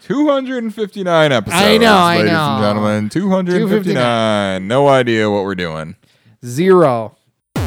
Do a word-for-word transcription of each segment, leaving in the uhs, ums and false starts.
two hundred fifty-nine episodes. I know, I ladies know. and gentlemen. two hundred fifty-nine. No idea what we're doing. Zero.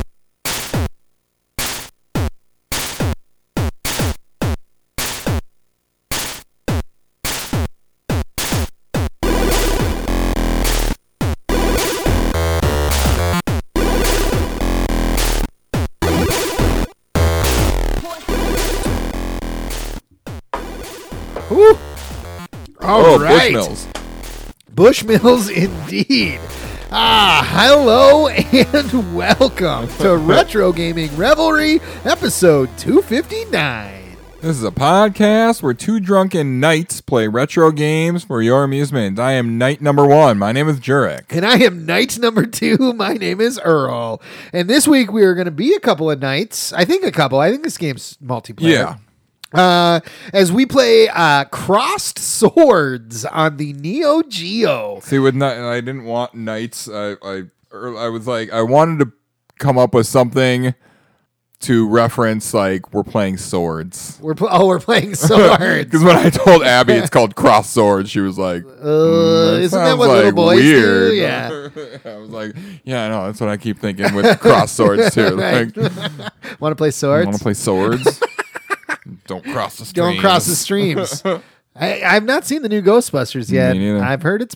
Woo. All oh, right. Bushmills. Bushmills indeed. Ah, hello and welcome to Retro Gaming Revelry, episode two fifty-nine. This is a podcast where two drunken knights play retro games for your amusement. I am knight number one. My name is Jurek. And I am knight number two. My name is Earl. And this week we are going to be a couple of knights. I think a couple. I think this game's multiplayer. Yeah. Uh, as we play uh, Crossed Swords on the Neo Geo. See, with knight, I didn't want knights. I, I, er, I was like, I wanted to come up with something to reference, like, we're playing swords. We're pl- oh, we're playing swords. Because when I told Abby it's called Cross Swords, she was like, Uh, mm, isn't that sounds what like little boys weird. do? Yeah. I was like, yeah, I know. That's what I keep thinking with cross swords, too. Right. Like, Want to play swords? want to play swords? Don't cross the streams. Don't cross the streams. I, I've not seen the new Ghostbusters yet. Me neither. I've heard it's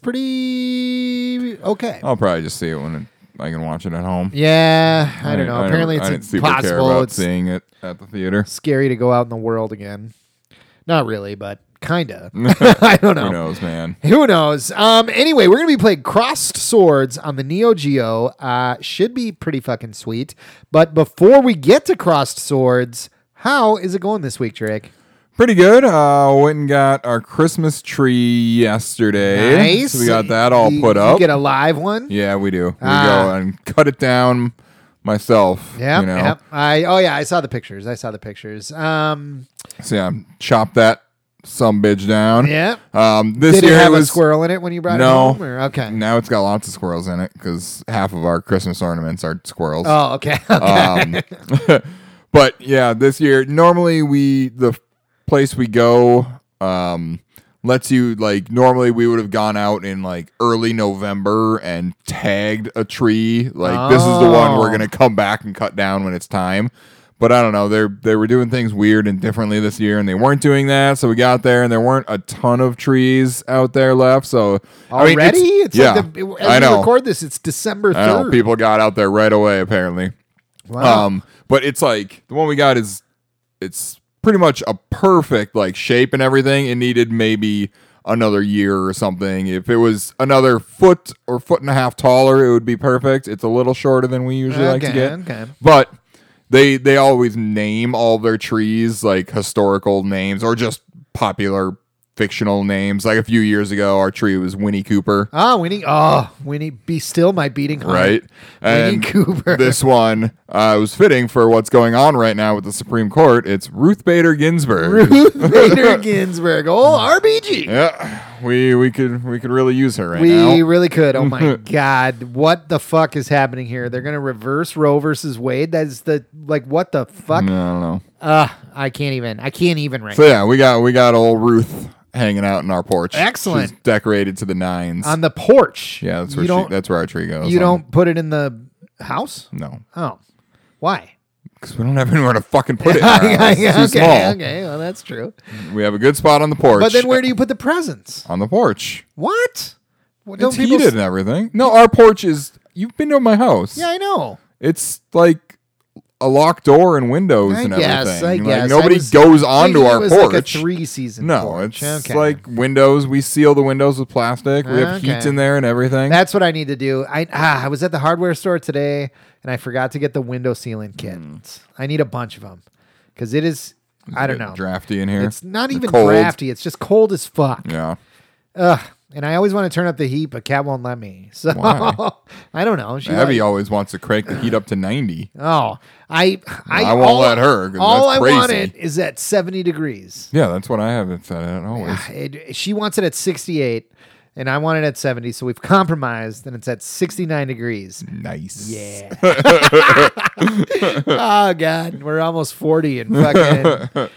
pretty okay. I'll probably just see it when it, I can watch it at home. Yeah, I don't know. I Apparently, I didn't it's super care impossible. about It's seeing it at the theater. scary to go out in the world again. Not really, but kinda. I don't know. Who knows, man? Who knows? Um. Anyway, we're gonna be playing Crossed Swords on the Neo Geo. Uh, should be pretty fucking sweet. But before we get to Crossed Swords, how is it going this week, Drake? Pretty good. Uh, went and got our Christmas tree yesterday. Nice. So we got that all You- put you up. get a live one. Yeah, we do. We Ah. go and cut it down myself. Yeah, you know? yeah. I oh yeah, I saw the pictures. I saw the pictures. Um, So yeah, chop that some bitch down. yeah. Um, this Did year it have was a squirrel in it when you brought No. it home? Or, okay. now it's got lots of squirrels in it because half of our Christmas ornaments are squirrels. Oh, okay. Okay. Um, but yeah, this year normally we the place we go um, lets you like normally we would have gone out in like early November and tagged a tree like this is the one we're Oh. gonna come back and cut down when it's time. But I don't know, they they were doing things weird and differently this year, and they weren't doing that. So we got there, and there weren't a ton of trees out there left. So I mean, Already? it's, it's yeah, like the, as I we know. record this, it's December I know third. people got out there right away. Apparently, Wow. um, but it's like the one we got is it's pretty much a perfect like shape and everything. It needed maybe another year or something. If it was another foot or foot and a half taller, it would be perfect. It's a little shorter than we usually like to Okay, get, okay. but they they always name all their trees like historical names or just popular fictional names. Like a few years ago, our tree was Winnie Cooper. Oh, Winnie. Oh, Winnie. Be still my beating heart. Right. Winnie And Cooper. this one uh, was fitting for what's going on right now with the Supreme Court. It's Ruth Bader Ginsburg. Ruth Bader Ginsburg. Oh, R B G. Yeah, we we could we could really use her right we now. really could. Oh my God. What the fuck is happening here? They're going to reverse Roe versus Wade. That's the, like, what the fuck? I don't know. Uh, I can't even. I can't even right So yeah, we got we got old Ruth hanging out in our porch. Excellent. She's decorated to the nines. on the porch. yeah, that's you where she, don't, that's where our tree goes. You on- don't put it in the house? No, Oh. Why? because we don't have anywhere to fucking put it. In our house. It's too okay, small. okay. Well, that's true. We have a good spot on the porch. But then where do you put the presents? on the porch? What? Well, It's people heated s- and everything. No, our porch is. You've been to my house. Yeah, I know. It's like a locked door and windows I and guess, everything. I Like, guess. nobody I was goes onto thinking our it was porch. Like a three-season no, porch. it's Okay. like windows. We seal the windows with plastic. We have Okay. heat in there and everything. That's what I need to do. I ah, I was at the hardware store today and I forgot to get the window sealing kit. Hmm. I need a bunch of them because it is. I don't Getting know. drafty in here. It's not They're even cold. drafty. It's just cold as fuck. Yeah. Ugh. And I always want to turn up the heat, but Kat won't let me. So Why? I don't know. She Abby like- always wants to crank the heat up to ninety. oh, I I, I won't all, let her, 'cause All that's I crazy. want it is at seventy degrees. Yeah, that's what I have it set at always. It, she wants it at sixty-eight, and I want it at seventy. So we've compromised, and it's at sixty-nine degrees. Nice. Yeah. Oh God, we're almost forty, and fucking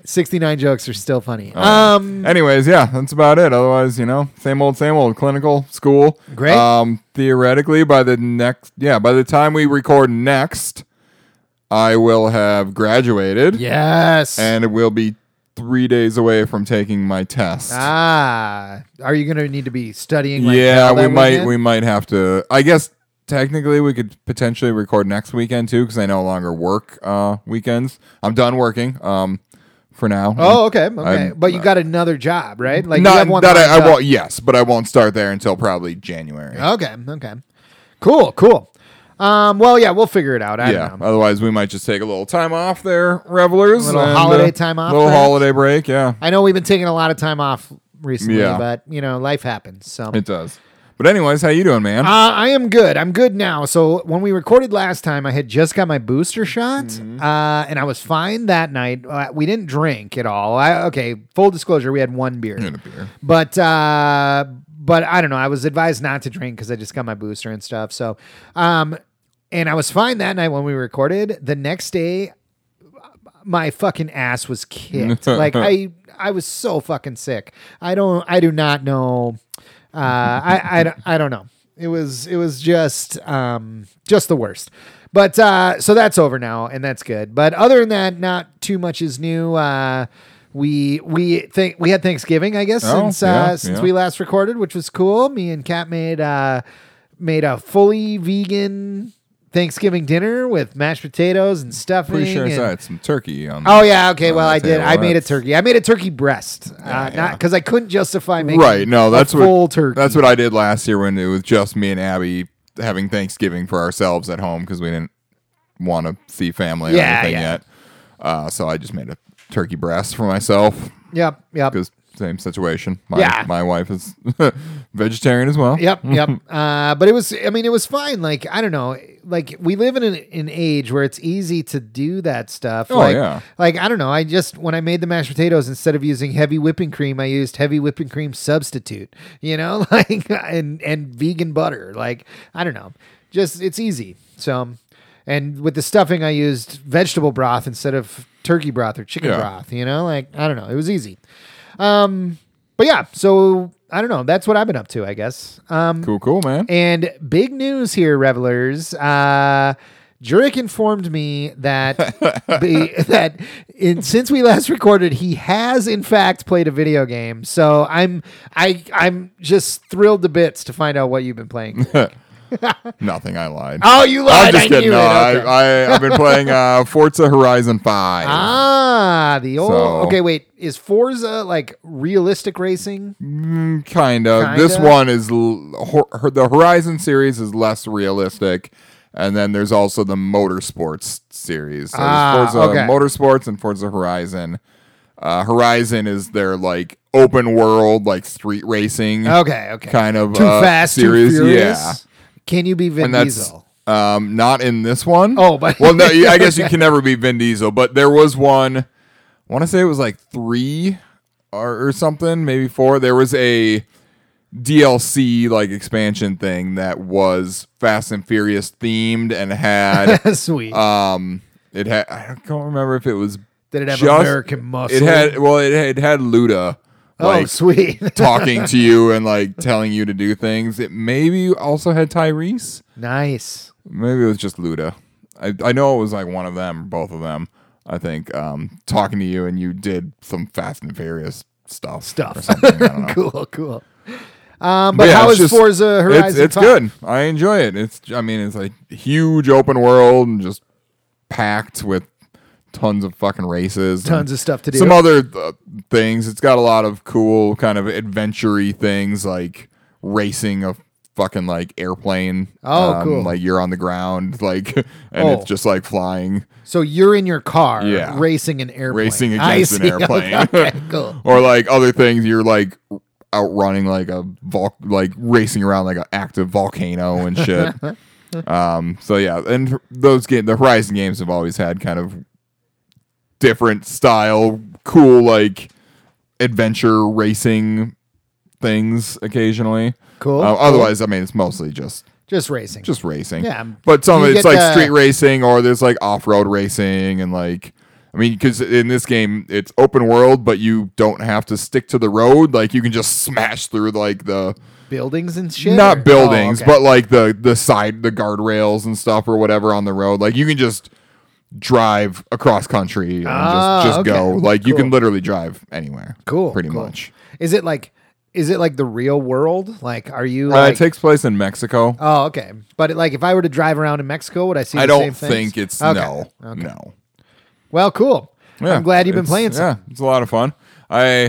sixty-nine jokes are still funny. Oh. Um, Anyways, yeah, that's about it. Otherwise, you know, same old, same old. Clinical, school. Great. Um, theoretically, by the next, yeah, by the time we record next, I will have graduated, yes. and it will be three days away from taking my test. ah, are you going to need to be studying? Like yeah, hell we that might, weekend? we might have to. I guess technically we could potentially record next weekend too, because I no longer work uh, weekends. I'm done working. Um. For now. Oh, okay, okay. I'm- But you got another job, right? Like you Not have one that I, lined I up. won't. Yes, but I won't start there until probably January. Okay, okay. Cool, cool. Um, well, yeah, we'll figure it out. I yeah. don't know. Otherwise, we might just take a little time off there, revelers. A little and, holiday uh, time off, Little perhaps? holiday break. Yeah, I know we've been taking a lot of time off recently, Yeah. but you know, life happens. So it does. But anyways, how you doing, man? Uh, I am good. I'm good now. So when we recorded last time, I had just got my booster shot, Mm-hmm. uh, and I was fine that night. Uh, we didn't drink at all. I, okay, full disclosure, we had one beer, And a beer. but uh, but I don't know. I was advised not to drink because I just got my booster and stuff. So, um, and I was fine that night when we recorded. The next day, my fucking ass was kicked. like I, I was so fucking sick. I don't. I do not know. Uh, I, I, don't- I don't know. It was it was just um just the worst. But uh, so that's over now, and that's good. But other than that, not too much is new. Uh, we we think we had Thanksgiving, I guess, Oh, since uh, yeah, since yeah. we last recorded, which was cool. Me and Kat made uh made a fully vegan Thanksgiving dinner with mashed potatoes and stuffing. Pretty sure I and- had some turkey on. Oh yeah, okay. on Well, the I did. table. I made a That's- turkey. I made a turkey breast, uh, Yeah, not yeah. because I couldn't justify making Right. No, that's a what full turkey. That's what I did last year when it was just me and Abby having Thanksgiving for ourselves at home because we didn't want to see family or Yeah, anything yeah. yet. Uh, so I just made a turkey breast for myself Yep, yep, because same situation. My, Yeah. my wife is vegetarian as well. yep, yep. Uh, but it was. I mean, it was fine. Like I don't know. Like we live in an, an age where it's easy to do that stuff. Oh, like, yeah. Like I don't know. I just when I made the mashed potatoes, instead of using heavy whipping cream, I used heavy whipping cream substitute. You know, like and and vegan butter. Like I don't know. Just it's easy. So. And with the stuffing, I used vegetable broth instead of turkey broth or chicken Yeah. broth. You know, like I don't know, it was easy. Um, but yeah, so I don't know. That's what I've been up to, I guess. Um, Cool, cool, man. and big news here, revelers. Uh, Jurek informed me that the, that in, since we last recorded, he has in fact played a video game. So I'm I I'm just thrilled to bits to find out what you've been playing. Nothing. I lied. Oh, you I'm lied! just I kidding. knew No, it. Okay. I, I, I've been playing uh, Forza Horizon five. Ah, the old. So- Okay, wait. Is Forza like realistic racing? Mm, kind of. This Kinda? one is l- hor- the Horizon series is less realistic, and then there's also the Motorsports series. So Ah, there's Forza okay. Motorsports and Forza Horizon. Uh, Horizon is their like open world, like street racing Okay, okay. kind of Too uh, fast, series. too furious. Yeah, Can you be Vin and that's Diesel? um, not in this one. Oh, but well, no, I guess you can never be Vin Diesel, but there was one. I want to say it was like three or, or something, maybe four. There was a D L C like expansion thing that was Fast and Furious themed and had Sweet. um, it had I don't remember if it was Did it have just- American muscle? it had well it had, it had Luda Oh, like sweet. talking to you and like telling you to do things. It maybe also had Tyrese. Nice. Maybe it was just Luda. I I know it was like one of them, both of them. I think um, talking to you and you did some Fast and Furious stuff. Stuff. Or something. I don't know. Cool, cool. Um, but yeah, how it's is just- Forza Horizon? It's, it's five? good. I enjoy it. It's I mean it's like huge open world and just packed with tons of fucking races. and Tons of stuff to do. Some other uh, things. It's got a lot of cool kind of adventure-y things like racing a fucking like airplane. Oh, um, cool. Like you're on the ground, like, and Oh. it's just like flying, So you're in your car, Yeah. racing an airplane. racing I against an see. airplane. Okay, cool. Or like other things, you're like outrunning like a vol- like racing around like an active volcano and shit. um. So yeah, and those game, the Horizon games have always had kind of different style, cool like adventure racing things occasionally. Cool. Uh, cool. otherwise, I mean, it's mostly just just racing. just racing. Yeah. But some You of it's get like the- street racing, or there's like off road racing, and like I mean, because in this game it's open world, but you don't have to stick to the road. Like you can just smash through like the buildings and shit. not or- buildings, oh, okay. but like the the side, the guardrails and stuff or whatever on the road. Like you can just drive across country and Ah, just, just okay. go. Like you Cool. can literally drive anywhere. Cool, pretty cool. much. Is it like is it like the real world? Like, are you? Uh, Like, it takes place in Mexico. oh, okay. But like, if I were to drive around in Mexico, would I see? I the don't same things? think it's Okay. no, Okay. no. Well, cool. Yeah, I'm glad you've been it's- playing some. Yeah, it's a lot of fun. I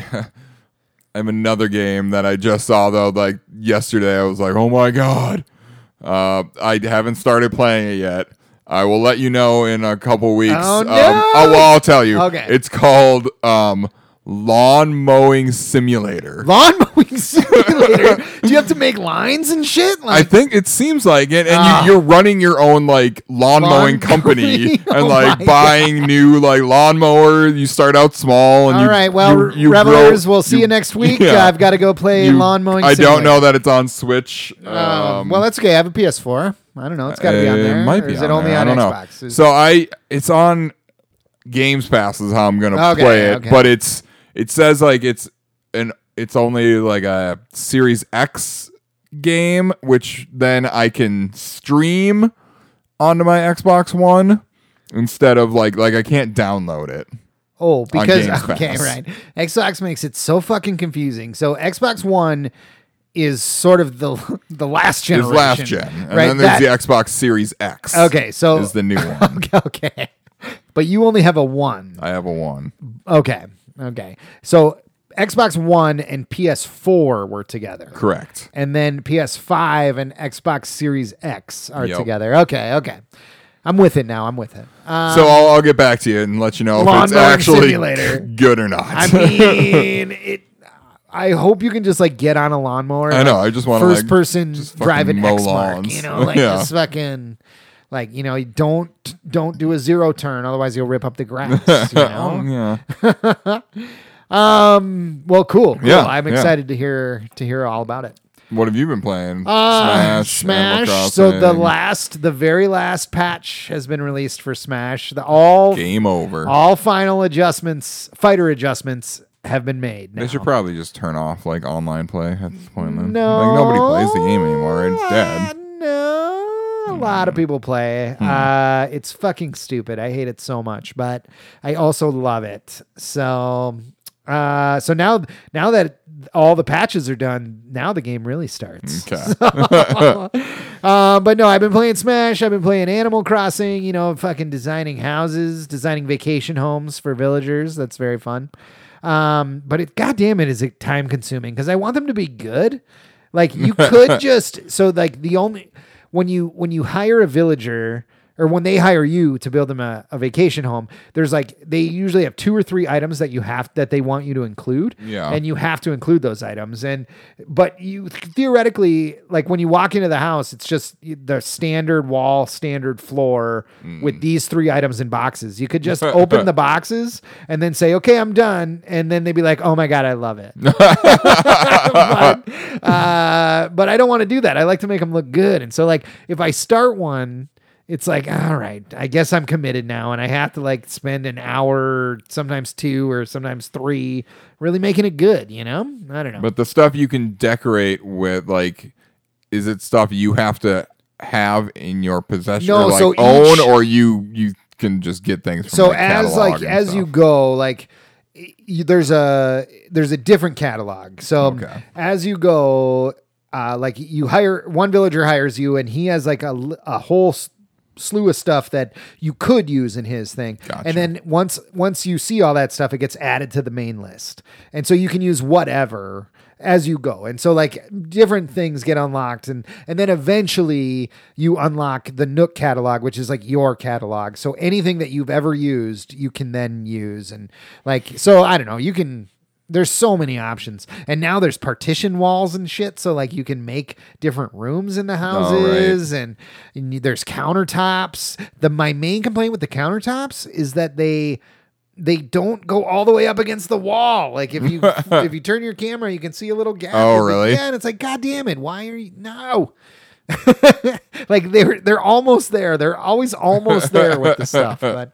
I have another game that I just saw though. Like yesterday, I was like, oh my god. Uh, I haven't started playing it yet. I will let you know in a couple weeks. Oh, Um, no! oh, well, I'll tell you. Okay. It's called um, Lawn Mowing Simulator. Lawn mowing simulator. Do you have to make lines and shit? I Like, think it seems like it, and Ah. you, you're running your own like lawn, Lawn mowing company company? Oh and like my buying new like lawnmower. You start out small, and all you, right. Well, you, you revelers, grow- we'll see you, next week. yeah. Uh, I've got to go play You- lawn mowing. I simulator. don't know that it's on Switch. Um, Um, well, that's okay. I have a P S four. I don't know. It's got to be on it there. might or be is on it only there. on I don't Xbox? know. Is- So I, it's on Games Pass is how I'm gonna Okay, play it, okay. but it's it says like it's an it's only like a Series X game, which then I can stream onto my Xbox One instead of like like I can't download it. Oh, because Games okay, Pass. right. Xbox makes it so fucking confusing. So Xbox One is sort of the the last It's generation, last gen, and right? then there's That- the Xbox Series X. okay, so is the new one. okay, okay, but you only have a one. I have a one. Okay, okay. So Xbox One and P S four were together, Correct. and then P S five and Xbox Series X are Yep. together. Okay, okay. I'm with it now. I'm with it. Um, So I'll, I'll get back to you and let you know if Lawn it's mowing actually simulator. good or not. I mean, it. I hope you can just like get on a lawnmower. I know, like, I just wanna, first like, person just fucking driving mow X mark. lawns. You know, like Yeah. just fucking, like you know, don't don't do a zero turn, otherwise you'll rip up the grass. You Oh, know. yeah. um. Well, cool. cool. Yeah, I'm yeah. excited to hear to hear all about it. What have you been playing? Uh, Smash. Animal Smash. So the Crossing. last, the very last patch has been released for Smash. The all Game over. all final adjustments, fighter adjustments have been made. They now. should probably just turn off like online play at this point. Then. No, Like nobody plays the game anymore. It's Uh, dead. No, a lot of people play. Hmm. Uh, it's fucking stupid. I hate it so much, but I also love it. So, uh, so now, now that all the patches are done, now the game really starts. Okay. Uh, but no, I've been playing Smash. I've been playing Animal Crossing. You know, fucking designing houses, designing vacation homes for villagers. That's very fun. Um, but it, goddamn it, is it time consuming because I want them to be good. Like you could just so like the only when you when you hire a villager or when they hire you to build them a, a vacation home, there's like they usually have two or three items that you have that they want you to include. Yeah. And you have to include those items. And but you theoretically, like when you walk into the house, it's just the standard wall, standard floor with these three items in boxes. You could just open the boxes and then say, okay, I'm done. And then they'd be like, oh my God, I love it. but, uh, but I don't want to do that. I like to make them look good. And so like if I start one, it's like, all right, I guess I'm committed now. And I have to like spend an hour, sometimes two or sometimes three, really making it good, you know? I don't know. But the stuff you can decorate with, like, is it stuff you have to have in your possession No, or like so own, each- or you you can just get things from so like, as catalog like and as stuff? you go, like you, there's a there's a different catalog. So Okay. as you go, uh, like you hire one villager hires you, and he has like a l- a whole s- slew of stuff that you could use in his thing. Gotcha. And then once once you see all that stuff, it gets added to the main list, and so you can use whatever as you go. And so like different things get unlocked, and and then eventually you unlock the Nook catalog, which is like your catalog. So anything that you've ever used, you can then use. And like, so I don't know, you can, there's so many options. And now there's partition walls and shit. So like you can make different rooms in the houses, and, and you- there's countertops. The, my main complaint with the countertops is that they, they don't go all the way up against the wall. Like if you if you turn your camera, you can see a little gap. Oh, at the really? end. It's like, God damn it! Why are you no? like they're they're almost there. They're always almost there with the stuff. But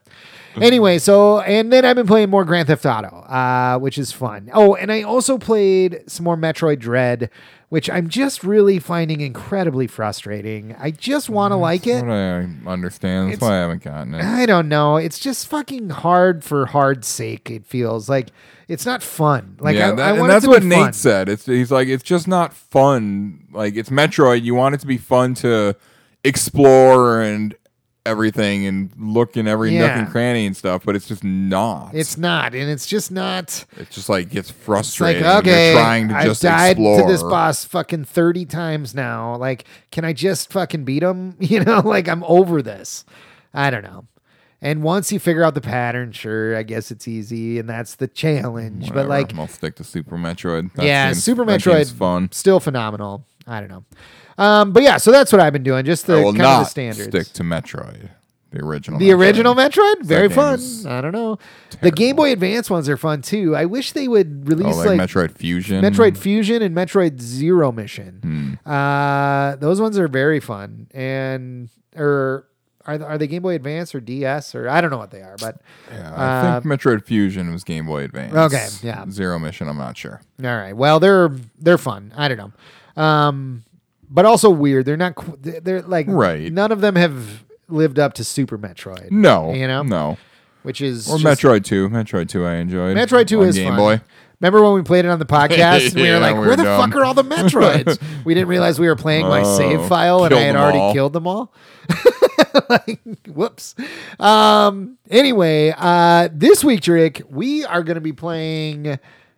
Anyway, so, and then I've been playing more Grand Theft Auto, uh, which is fun. Oh, and I also played some more Metroid Dread, which I'm just really finding incredibly frustrating. I just want to like it. That's what I understand. That's It's- why I haven't gotten it. I don't know. It's just fucking hard for hard's sake. It feels like it's not fun. Like yeah, I, that- I and want it that's to what be Nate fun. said. It's he's like it's just not fun. Like it's Metroid. You want it to be fun to explore and everything and look in every nook Yeah. and cranny and stuff, but it's just not. It's not, and it's just not. It just like gets It's like, frustrating. okay, You're trying to I've just died explore. to this boss fucking thirty times now. Like, can I just fucking beat him? You know, like I'm over this. I don't know. And once you figure out the pattern, sure, I guess it's easy, and that's the challenge. Whatever, But like, I'll stick to Super Metroid. That yeah, seems- Super that Metroid, game's fun. still phenomenal. I don't know. Um, but yeah, so that's what I've been doing. Just the I will kind of the not standards. stick to Metroid, the original. The original Metroid, very game fun. is I don't know. The Game Boy Advance ones are fun too. I wish they would Oh, release like, like, Metroid Fusion. Metroid Fusion and Metroid Zero Mission. Hmm. Uh, those ones are very fun. And or are are they Game Boy Advance or D S or I don't know what they are, but Yeah, I uh, think Metroid Fusion was Game Boy Advance. Okay, yeah. Zero Mission, I'm not sure. all right. Well, they're they're fun. I don't know. Um, but also weird. They're not. qu- They're like Right. None of them have lived up to Super Metroid. No, You know? no. which is Or just- Metroid Two. Metroid Two, I enjoyed. Metroid Two on is Game fun. Boy. Remember when we played it on the podcast and we Yeah, were like, we where were the dumb. fuck are all the Metroids? We didn't realize we were playing my Oh, save file and I killed had them already all. killed them all. Like, whoops. Um, anyway, uh, this week, Drake, we are going to be playing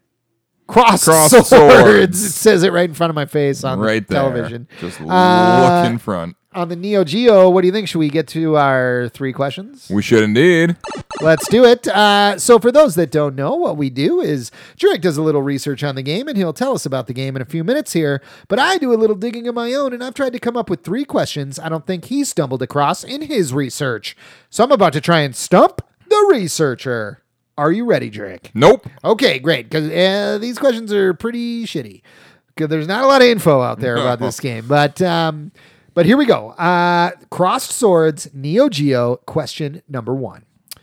Cross, Cross Swords. Swords. It says it right in front of my face on Right the there. television. Just Uh, look in front. On the Neo Geo, what do you think? Should we get to our three questions? We should indeed. Let's do it. Uh, so, for those that don't know, what we do is Jurek does a little research on the game, and he'll tell us about the game in a few minutes here. But I do a little digging of my own, and I've tried to come up with three questions I don't think he stumbled across in his research. So, I'm about to try and stump the researcher. Are you ready, Jurek? Nope. Okay, great, because uh, these questions are pretty shitty. Because there's not a lot of info out there about this game, but um, but here we go. Uh, Crossed Swords Neo Geo question number one.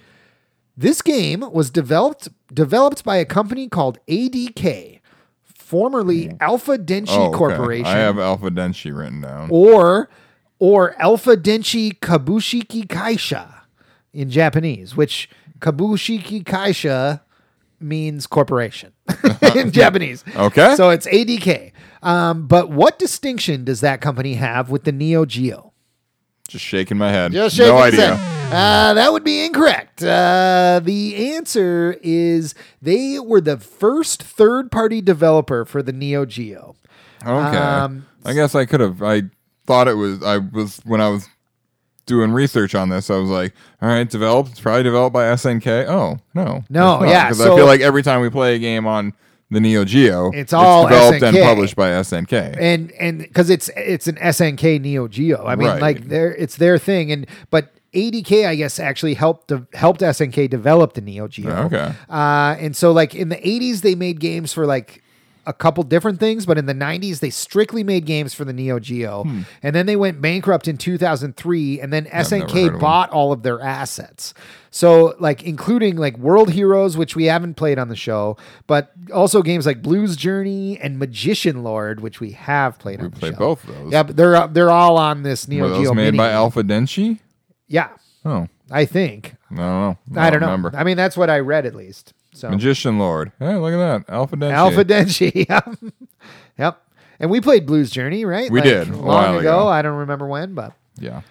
This game was developed developed by a company called A D K, formerly Alpha Denshi Oh, okay. Corporation, I have Alpha Denshi written down. or or Alpha Denshi Kabushiki Kaisha in Japanese, which Kabushiki Kaisha means corporation in Japanese. Okay. So it's A D K. Um, but what distinction does that company have with the Neo Geo? Just shaking my head. Just shaking no his idea. head. Uh, that would be incorrect. Uh, the answer is they were the first third-party developer for the Neo Geo. Okay. Um, I guess I could have. I thought it was. I was when I was doing research on this. I was like, all right, developed. It's probably developed by S N K. Oh no, No, yeah, Because so- I feel like every time we play a game on the Neo Geo, It's all developed S N K. and published by S N K. and and because it's it's an S N K Neo Geo. I mean, Right. like their it's their thing. And but A D K, I guess, actually helped de- helped S N K develop the Neo Geo. Okay. Uh, and so like in the eighties, they made games for like a couple different things, but in the nineties, they strictly made games for the Neo Geo. And then they went bankrupt in two thousand three, and then S N Hmm. never K heard of them. bought all of their assets. So like including like World Heroes, which we haven't played on the show, but also games like Blues Journey and Magician Lord, which we have played We on the played show. both of those. Yeah, but they're they're all on this Neo Were those Geo made mini. by Alpha Denshi? Yeah, Oh, I think. I don't know. I don't know. remember. I mean, that's what I read at least. So Magician Lord. Hey, look at that. Alpha Denshi. Alpha Denshi. Yep. Yep. And we played Blues Journey, right? We did, a long while ago. ago. I don't remember when, but Yeah.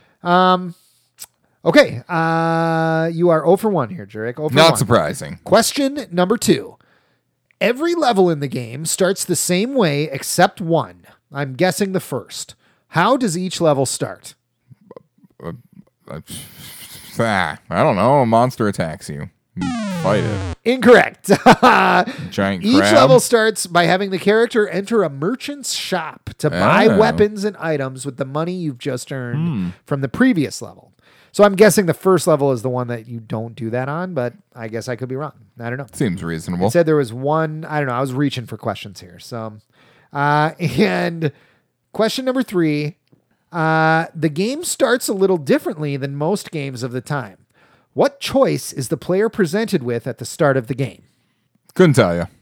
okay. Uh, you are zero for one here, Jurek. zero for Not one. surprising. Question number two. Every level in the game starts the same way except one. I'm guessing the first. How does each level start? Ah, I don't know. A monster attacks you. You fight it. Incorrect. Giant Each crab. level starts by having the character enter a merchant's shop to buy Oh. weapons and items with the money you've just earned Hmm. from the previous level. So I'm guessing the first level is the one that you don't do that on, but I guess I could be wrong. I don't know. Seems reasonable. It said there was one. I don't know. I was reaching for questions here. So, uh, and question number three. Uh, the game starts a little differently than most games of the time. What choice is the player presented with at the start of the game? Couldn't tell you.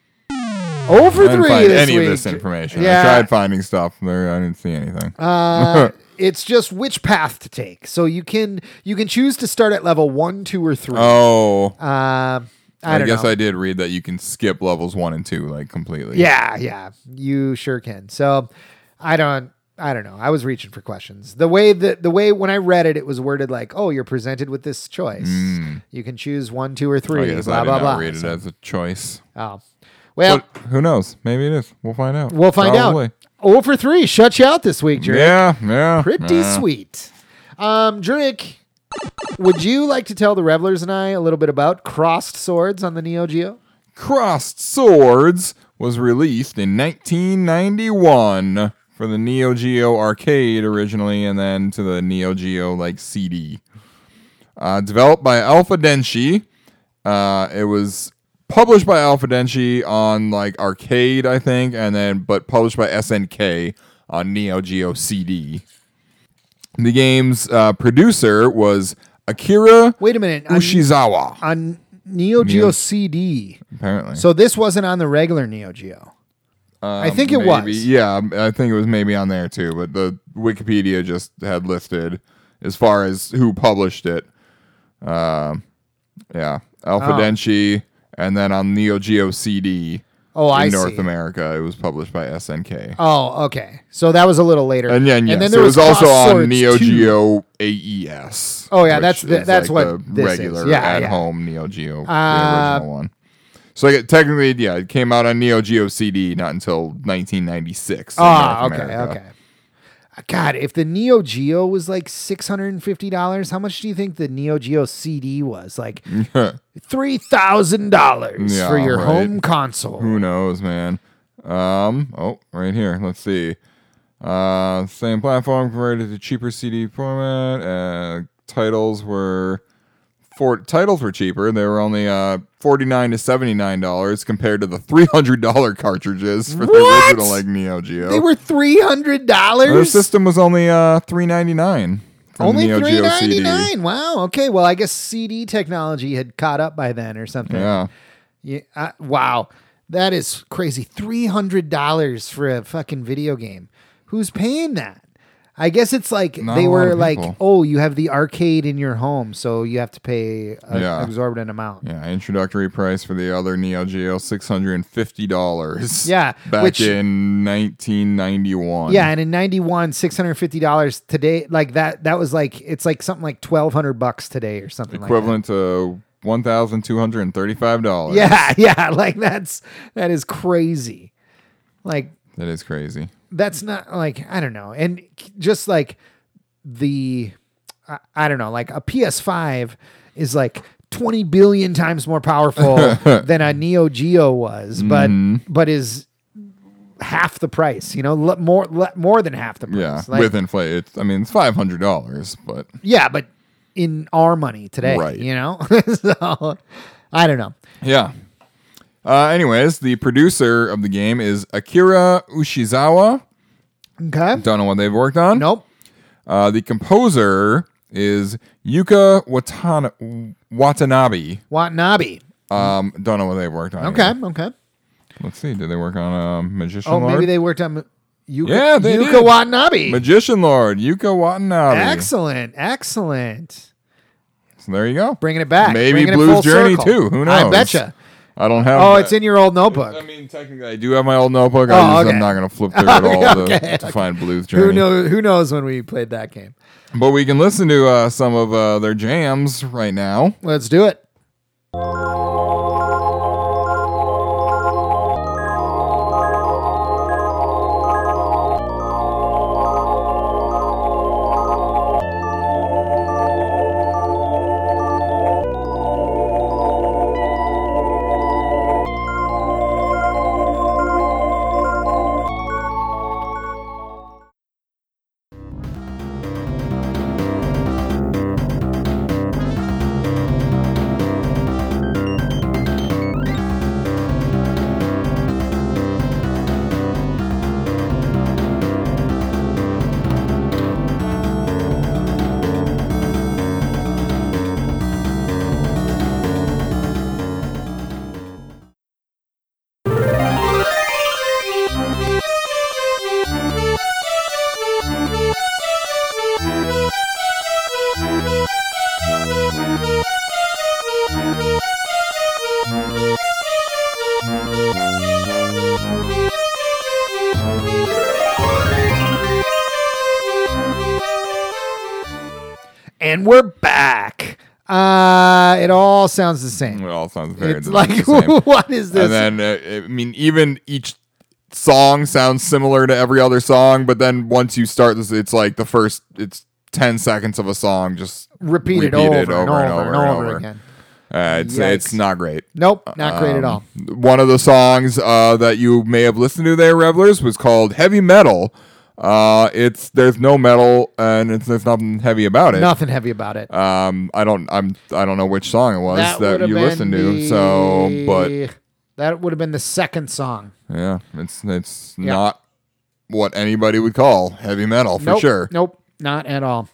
Over I didn't three find this any week. of this information. Yeah. I tried finding stuff there. I didn't see anything. Uh, it's just which path to take. So you can you can choose to start at level one, two, or three. oh, Uh, I, I, don't guess know. I did read that you can skip levels one and two like completely. Yeah, yeah, you sure can. So I don't. I don't know. I was reaching for questions. The way that the way when I read it, it was worded like, "Oh, you're presented with this choice. You can choose one, two, or I three." guess blah I did blah not blah. read it So- as a choice. oh, well, But who knows? Maybe it is. We'll find out. we'll find Probably. out. Oh for three, shut you out this week, Drake. Yeah, yeah. Pretty yeah. sweet. Um, Drake, would you like to tell the revelers and I a little bit about Crossed Swords on the Neo Geo? Crossed Swords was released in nineteen ninety-one for the Neo Geo Arcade originally, and then to the Neo Geo like C D. Uh, developed by Alpha Denshi. Uh, it was published by Alpha Denshi on like arcade, I think, and then but published by S N K on Neo Geo C D. The game's uh, producer was Akira Wait a minute. On, Ushizawa. on Neo Geo C D. Apparently, So this wasn't on the regular Neo Geo. I think it maybe. was. Yeah, I think it was maybe on there too, but the Wikipedia just had listed as far as who published it. Uh, yeah, Alpha Oh. Denshi, and then on Neo Geo C D Oh, in I North see. America, it was published by S N K. Oh, okay. So that was a little later. And then, yes, then it there was, also Crossed on Swords Neo two. Geo A E S. Oh, yeah, which that's the- is that's like what the this is. regular Yeah, at yeah. home Neo Geo, the Uh, original one. So like, technically, yeah, it came out on Neo Geo C D not until nineteen ninety-six. in Ah, North okay, America. okay. God, if the Neo Geo was like six hundred and fifty dollars, how much do you think the Neo Geo C D was? Like three thousand dollars Yeah, for your right. home console. Who knows, man? Um. Oh, right here. Let's see. Uh, same platform converted to cheaper C D format. Uh, titles were four. Titles were cheaper. They were only uh forty nine to seventy nine dollars compared to the three hundred dollar cartridges for the What? original like Neo Geo. They were three hundred dollars. Their system was only uh three ninety nine. Only Neo three Geo ninety C D. nine. Wow. Okay. Well, I guess C D technology had caught up by then or something. Yeah. Yeah. Uh, wow. That is crazy. Three hundred dollars for a fucking video game. Who's paying that? I guess it's like Not they a lot were of like, people. oh, you have the arcade in your home, so you have to pay an Yeah. exorbitant amount. Yeah, introductory price for the other Neo Geo six hundred and fifty dollars. Yeah, back which- in nineteen ninety one. Yeah, and in ninety-one, six hundred fifty dollars today, like that. That was like it's like something like twelve hundred bucks today or something equivalent to one thousand two hundred and thirty five dollars. like that. Yeah, yeah, like that's that is crazy. Like that is crazy. that's not like I don't know, and just like the I, I don't know, like a P S five is like twenty billion times more powerful than a Neo Geo was, but Mm-hmm. but is half the price. You know, le- more le- more than half the price. Yeah, Like, with inflation, it's, I mean it's five hundred dollars, but yeah, but in our money today, Right. You know, so I don't know. yeah. Uh, anyways, the producer of the game is Akira Ushizawa. Okay. Don't know what they've worked on. Nope. Uh, the composer is Yuka Watana- Watanabe. Watanabe. Um, don't know what they've worked on. Okay. either. Okay. Let's see. Did they work on um, Magician Oh, Lord? maybe they worked on Yuka, Yeah, they Yuka did. Watanabe. Magician Lord, Yuka Watanabe. Excellent. Excellent. So there you go. Bringing it back. Maybe Bringing it Blues full Journey circle. too. Who knows? I betcha. I don't have. Oh, that. it's in your old notebook. I mean, technically, I do have my old notebook. Oh, I just, okay. I'm not going to flip through it all Okay, to, to okay. find Blues Journey. Who knows? Who knows when we played that game? But we can listen to uh, some of uh, their jams right now. Let's do it. And we're back. Uh, it all sounds the same. It all sounds very It's the like, same. what is this? And then, uh, I mean, even each song sounds similar to every other song, but then once you start this, it's like the first, it's ten seconds of a song just repeated, repeated over, and over and over, and over, over. again. Uh, it's Yikes. it's not great. Nope, not great at all. Um, One of the songs uh, that you may have listened to there, Revelers, was called "Heavy Metal." Uh, it's there's no metal and it's there's nothing heavy about it. Nothing heavy about it. Um, I don't I'm I don't know which song it was that, would've you been listened to. the- So, but that would have been the second song. yeah, it's it's Yeah. not what anybody would call heavy metal for nope, sure. Nope, not at all.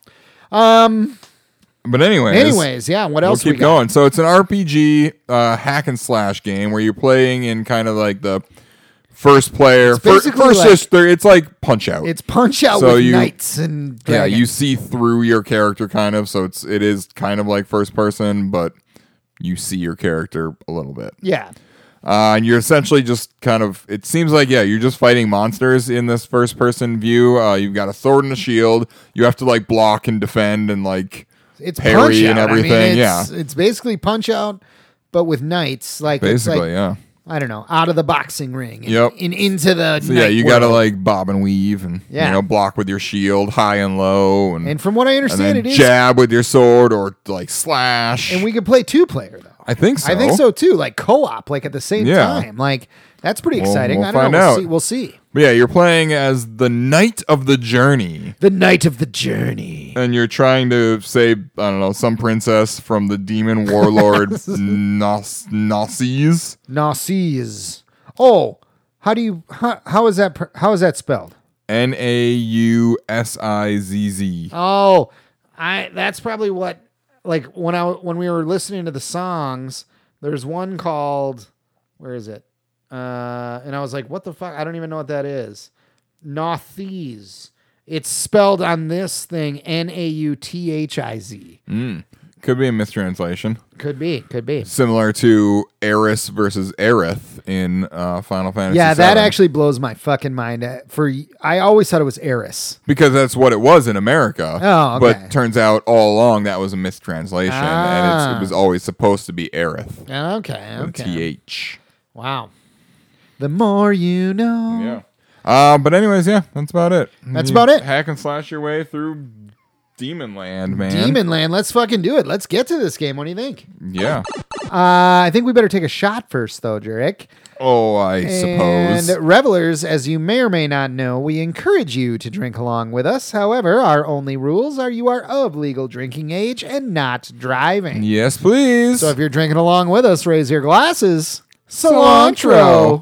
Um. But anyways, Anyways, yeah. What we'll else? keep we got? going. So it's an R P G uh, hack and slash game where you're playing in kind of like the first player. It's fir- basically first, like- just there. It's like Punch Out. It's Punch Out So with you- knights and Yeah, dragons. you see through your character kind of, so it's it is kind of like first person, but you see your character a little bit. Yeah. Uh, and you're essentially just kind of, it seems like, yeah, you're just fighting monsters in this first person view. Uh, you've got a sword and a shield. You have to like block and defend and like It's parry Punch Out. and everything. I mean, yeah, it's, it's basically Punch Out, but with knights. Like it's basically, like, yeah. I don't know, out of the boxing ring. And, Yep. and into the So yeah, night you got to world. like bob and weave and Yeah. you know block with your shield high and low and And from what I and understand, then it is. jab with your sword or like slash. And we can play two player though. I think so. I think so too. Like co-op, like at the same Yeah. time. Like that's pretty We'll- exciting. we'll I don't find know. We'll out. see. We'll see. But yeah, you're playing as the Knight of the Journey. The Night of the Journey. And you're trying to save, I don't know, some princess from the demon warlord Nos- Nazis. Nazis. Oh, how do you? How, how is that? pr- How is that spelled? N A U S I Z Z. Oh, I. That's probably what. Like when I when we were listening to the songs, there's one called. Where is it? Uh, and I was like, what the fuck? I don't even know what that is. Nauthiz. It's spelled on this thing N A U T H I Z. Could be a mistranslation. Could be. Could be. Similar to Eris versus Aerith in uh, Final Fantasy Yeah, that seven. actually blows my fucking mind. Uh, For I always thought it was Eris. Because that's what it was in America. Oh, okay. But turns out all along that was a mistranslation. And it's, Ah. it was always supposed to be Aerith. Okay. With Okay. T H. Wow. The more you know. Yeah. Uh, but anyways, yeah, that's about it. That's You about it. Hack and slash your way through Demon Land, man. Demon Land. Let's fucking do it. Let's get to this game. What do you think? Yeah. Uh, I think we better take a shot first, though, Jurek. Oh, I suppose. And revelers, as you may or may not know, we encourage you to drink along with us. However, our only rules are you are of legal drinking age and not driving. Yes, please. So if you're drinking along with us, raise your glasses. Cilantro. Cilantro.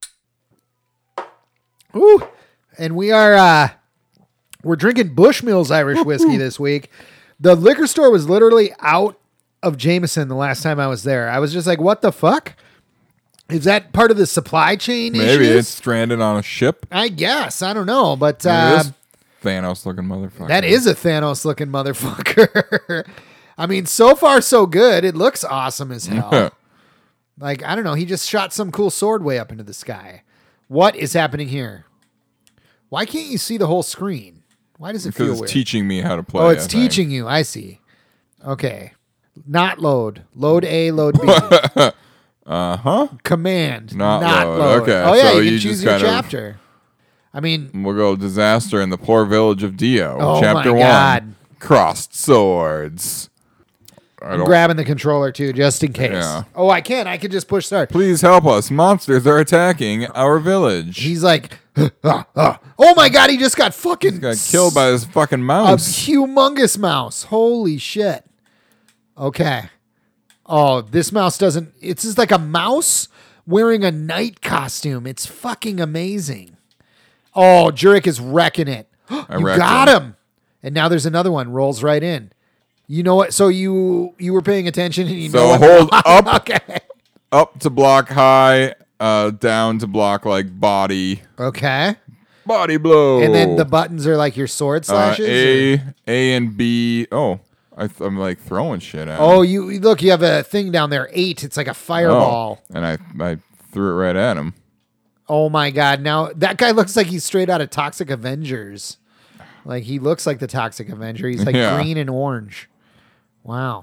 Ooh. And we are uh we're drinking Bushmills Irish whiskey this week. The liquor store was literally out of Jameson the last time I was there. I was just like, what the fuck? Is that part of the supply chain Maybe issues? it's stranded on a ship. I guess. I don't know. But Maybe uh, this Thanos looking motherfucker. that is a Thanos looking motherfucker. I mean, so far so good. It looks awesome as hell. Like, I don't know. He just shot some cool sword way up into the sky. What is happening here? Why can't you see the whole screen? Why does it because feel it's weird? teaching me how to play. oh, it's I think. teaching you. I see. Okay. Not load. Load A, load B. Uh huh. Command. Not Not, load. load. Okay, Oh, yeah. so you can you choose just your kind of- chapter. I mean, We'll go disaster in the poor village of Dio. Oh, Chapter my one. God. Crossed swords. I I'm don't- grabbing the controller too, just in case. Yeah. Oh, I can. I can just push start. Please help us. Monsters are attacking our village. He's like, "Ah, ah." Oh my god, he just got fucking got killed by this fucking a mouse. humongous mouse. Holy shit. Okay. Oh, this mouse doesn't. It's just like a mouse wearing a knight costume. It's fucking amazing. Oh, Jurek is wrecking it. you wrecked got him. him. And now there's another one. Rolls right in. You know what? So you you were paying attention and you know So what? hold up, Okay. up to block high, uh, down to block like body, Okay. body blow. And then the buttons are like your sword uh, slashes. or- A, A and B. Oh, I th- I'm like throwing shit at. Oh, him. you you- look, you have a thing down there. Eight. It's like a fireball. Oh, and I I threw it right at him. Oh my god! Now that guy looks like he's straight out of Toxic Avengers. Like he looks like the Toxic Avenger. He's like Yeah. green and orange. Wow.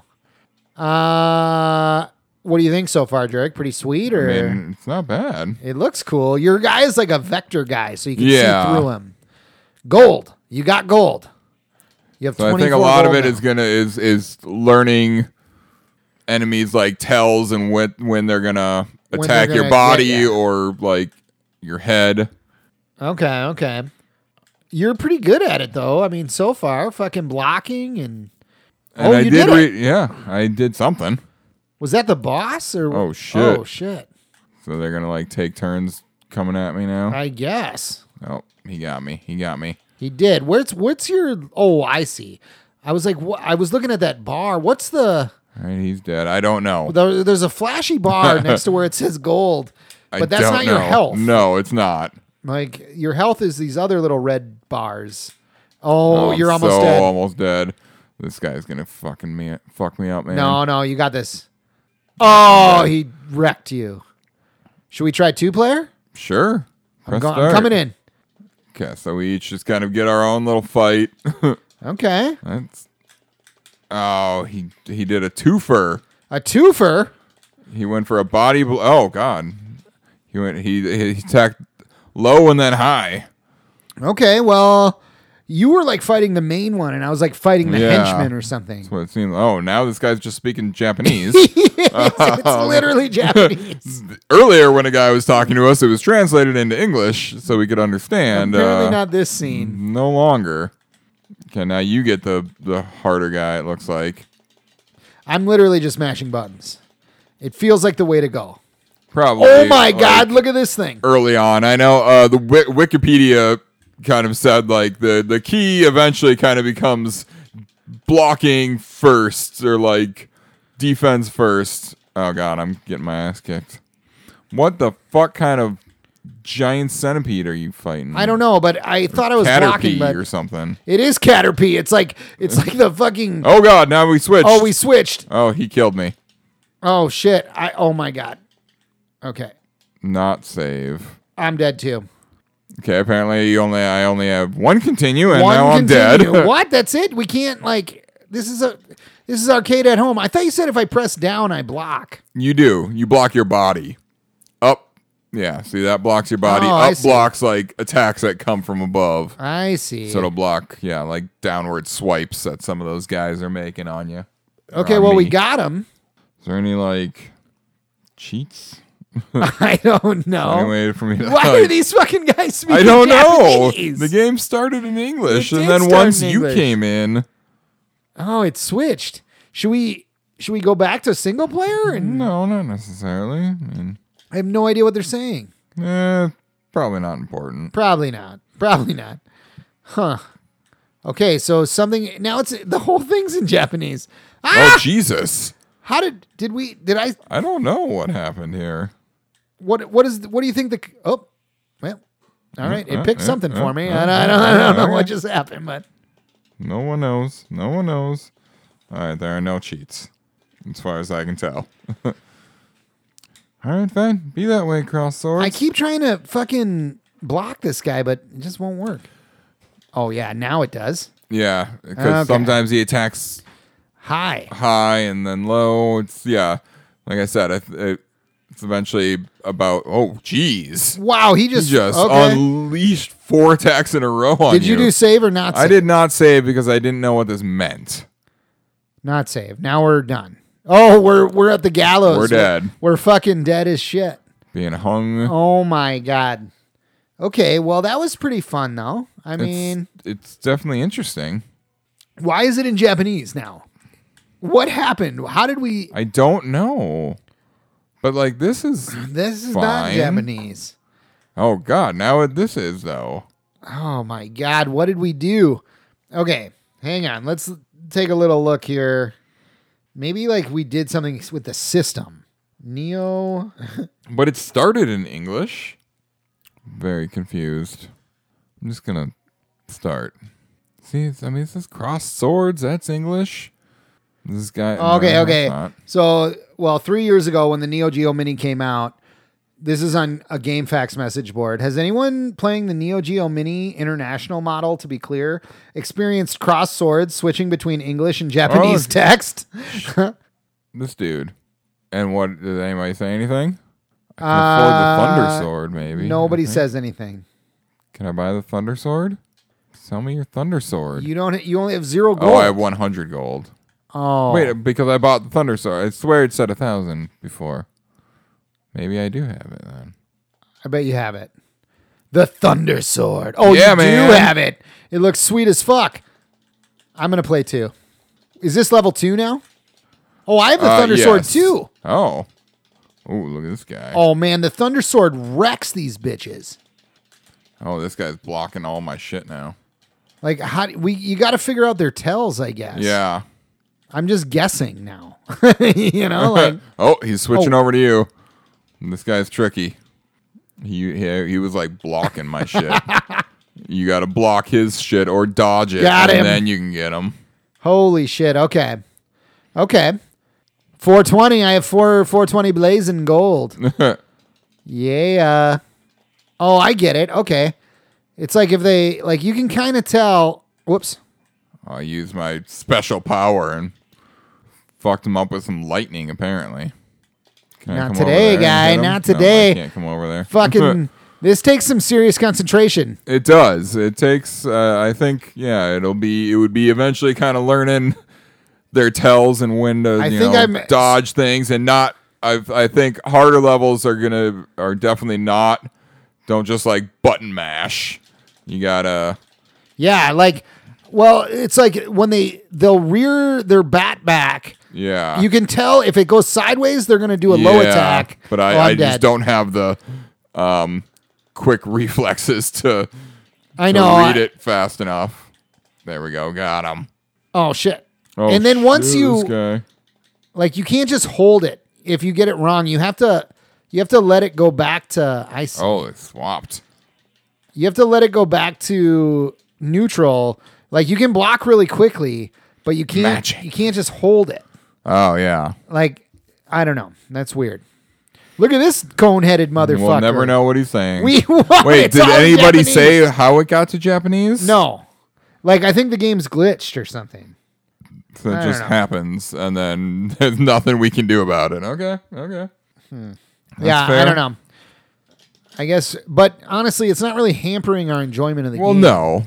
Uh, what do you think so far, Drake? Pretty sweet, or I mean, it's not bad. it looks cool. Your guy is like a vector guy, so you can Yeah. see through him. Gold. You got gold. You have So I think a twenty-four lot of gold it now. is gonna is is learning enemies like tells and when when they're gonna When attack they're your gonna body get ya. or like your head. Okay, okay. You're pretty good at it, though. I mean, so far, fucking blocking and. And oh, I you did, did, it. re- yeah, I did something. Was that the boss or? Oh, shit. Oh shit! So they're gonna like take turns coming at me now. I guess Oh, he got me. He got me. he did. Where's what's your? Oh, I see. I was like, wh- I was looking at that bar. What's the? All right, he's dead. I don't know. There, there's a flashy bar next to where it says gold, I but that's don't not know. your health. No, it's not. Like your health is these other little red bars. Oh, I'm you're almost so dead. almost dead. This guy's gonna fucking me fuck me up, man. No, no, you got this. Oh, he wrecked you. Should we try two player? Sure. I'm, Press go- I'm start. coming in. Okay, so we each just kind of get our own little fight. Okay, That's. Oh, he he did a twofer. a twofer. He went for a body. Bl- oh God, he went. He he attacked low and then high. Okay, well, you were like fighting the main one, and I was like fighting the Yeah. henchman or something. That's what it seems. Oh, now this guy's just speaking Japanese. it's, it's literally Japanese. Earlier, when a guy was talking to us, it was translated into English so we could understand. Apparently uh, not this scene. No longer. Okay, now you get the the harder guy. It looks like I'm literally just mashing buttons. It feels like the way to go. probably. Oh my like, God! Look at this thing. Early on, I know uh, the Wi- Wikipedia kind of said like the the key eventually kind of becomes blocking first or like defense first. Oh God, I'm getting my ass kicked. What the fuck kind of giant centipede are you fighting? I don't know, but I thought I was blocking. Caterpie But or something. it is Caterpie. It's like it's like the fucking. Oh God, now we switched. Oh, we switched. Oh, he killed me. Oh shit! I. Oh my God. Okay, Not save. I'm dead too. Okay, apparently you only I only have one continue and One now I'm continue. dead. What? That's it? We can't like. This is a. This is arcade at home. I thought you said if I press down, I block. You do. You block your body. Up. Yeah, see that blocks your body. Oh, I Up see. blocks like attacks that come from above. I see. So it'll block, yeah, like downward swipes that some of those guys are making on you. Or Okay, on well we me. got him. Is there any like cheats? I don't know. Any way for me to Why like, are these fucking guys speaking I don't know. Japanese? The game started in English, It and did then start once in you English. came in, Oh, it switched. Should we? Should we go back to single player? And no, not necessarily. I mean, I have no idea what they're saying. eh, probably not important. Probably not. Probably not. Huh. Okay, so something now. It's the whole thing's in Japanese. Ah! Oh Jesus! How did did we? Did I? I don't know what happened here. What what is? What do you think the? Oh, well, all right. It uh, picked uh, something uh, for me. uh, I don't, I don't, I don't know uh, what just happened, but No one knows. No one knows. All right, there are no cheats, as far as I can tell. All right, fine. Be that way, cross swords. I keep trying to fucking block this guy, but it just won't work. Oh yeah, now it does. Yeah, because Okay. sometimes he attacks Hi. high and then low. It's yeah, like I said, it, it, it's eventually about. Oh, jeez. Wow, he He just just okay. unleashed four attacks in a row on Did you do save or not? Save? I did not save because I didn't know what this meant. Not save. Now we're done. Oh, we're we're at the gallows. We're dead. We're, we're fucking dead as shit. Being hung. Oh my God. Okay, well that was pretty fun though. I It's, mean, it's definitely interesting. why is it in Japanese now? What happened? How did we? I don't know. But like this is This is not fine. Japanese. Oh God, now it, this is though. Oh my God, what did we do? Okay, hang on. Let's take a little look here. Maybe like we did something with the system. Neo. But it started in English. Very confused. I'm just gonna start. See, it's, I mean, it says cross swords. That's English. This guy. Okay, no, okay. it's not. So, well, three years ago when the Neo Geo Mini came out, This is on a GameFAQs message board. Has anyone playing the Neo Geo Mini International model, to be clear, experienced cross swords switching between English and Japanese Oh. text? This dude. And what, did anybody say anything? I can Uh, afford the Thunder Sword, maybe. Nobody I think. says anything. Can I buy the Thunder Sword? Sell me your Thunder Sword. You don't. You only have zero gold. Oh, I have one hundred gold. Oh. Wait, because I bought the Thunder Sword. I swear it said a thousand before. Maybe I do have it then. I bet you have it. The Thunder Sword. Oh, Yeah, you man. do have it. It looks sweet as fuck. I'm gonna play two. Is this level two now? Oh, I have the Uh, Thunder Sword yes. too. Oh. Oh, look at this guy. Oh man, the Thunder Sword wrecks these bitches. Oh, this guy's blocking all my shit now. Like how do- we you got to figure out their tells, I guess. Yeah. I'm just guessing now. you know, like Oh, he's switching Oh. over to you. This guy's tricky. He he, he was like blocking my shit. You got to block his shit or dodge it, Got and him. then you can get him. holy shit. Okay. Okay. four twenty. I have four four twenty blazing gold. Yeah. Oh, I get it. Okay. It's like if they like you can kind of tell. Whoops. I used my special power and fucked him up with some lightning. Apparently. Can I Not come over today, there and guy, hit him? not No, today. I can't come over there. Fucking this takes some serious concentration. It does. It takes. Uh, I think. Yeah. It'll be. It would be eventually kind of learning their tells and when to I you think know, I'm- dodge things and not. I I think harder levels are gonna are definitely not. Don't just like button mash. You gotta. Yeah, like well, it's like when they they'll rear their bat back. Yeah. You can tell if it goes sideways, they're going to do a low Yeah, attack. But Oh, I, I'm I dead. just don't have the um quick reflexes to, I to know. read I- it fast enough. There we go. Got him. Oh shit! Oh, and then once shit, you this guy. like, you can't just hold it. If you get it wrong, you have to you have to let it go back to I see. Oh, it swapped. You have to let it go back to neutral. Like you can block really quickly, but you can't Magic. you can't just hold it. Oh yeah. Like I don't know. That's weird. Look at this cone-headed motherfucker. We'll never know what he's saying. We what? Wait, It's did all in anybody Japanese. say how it got to Japanese? No? Like I think the game's glitched or something. So I it don't just know. happens, and then there's nothing we can do about it. Okay, okay. That's yeah, I fair. don't know. I guess, but honestly, it's not really hampering our enjoyment of the Well, game. no.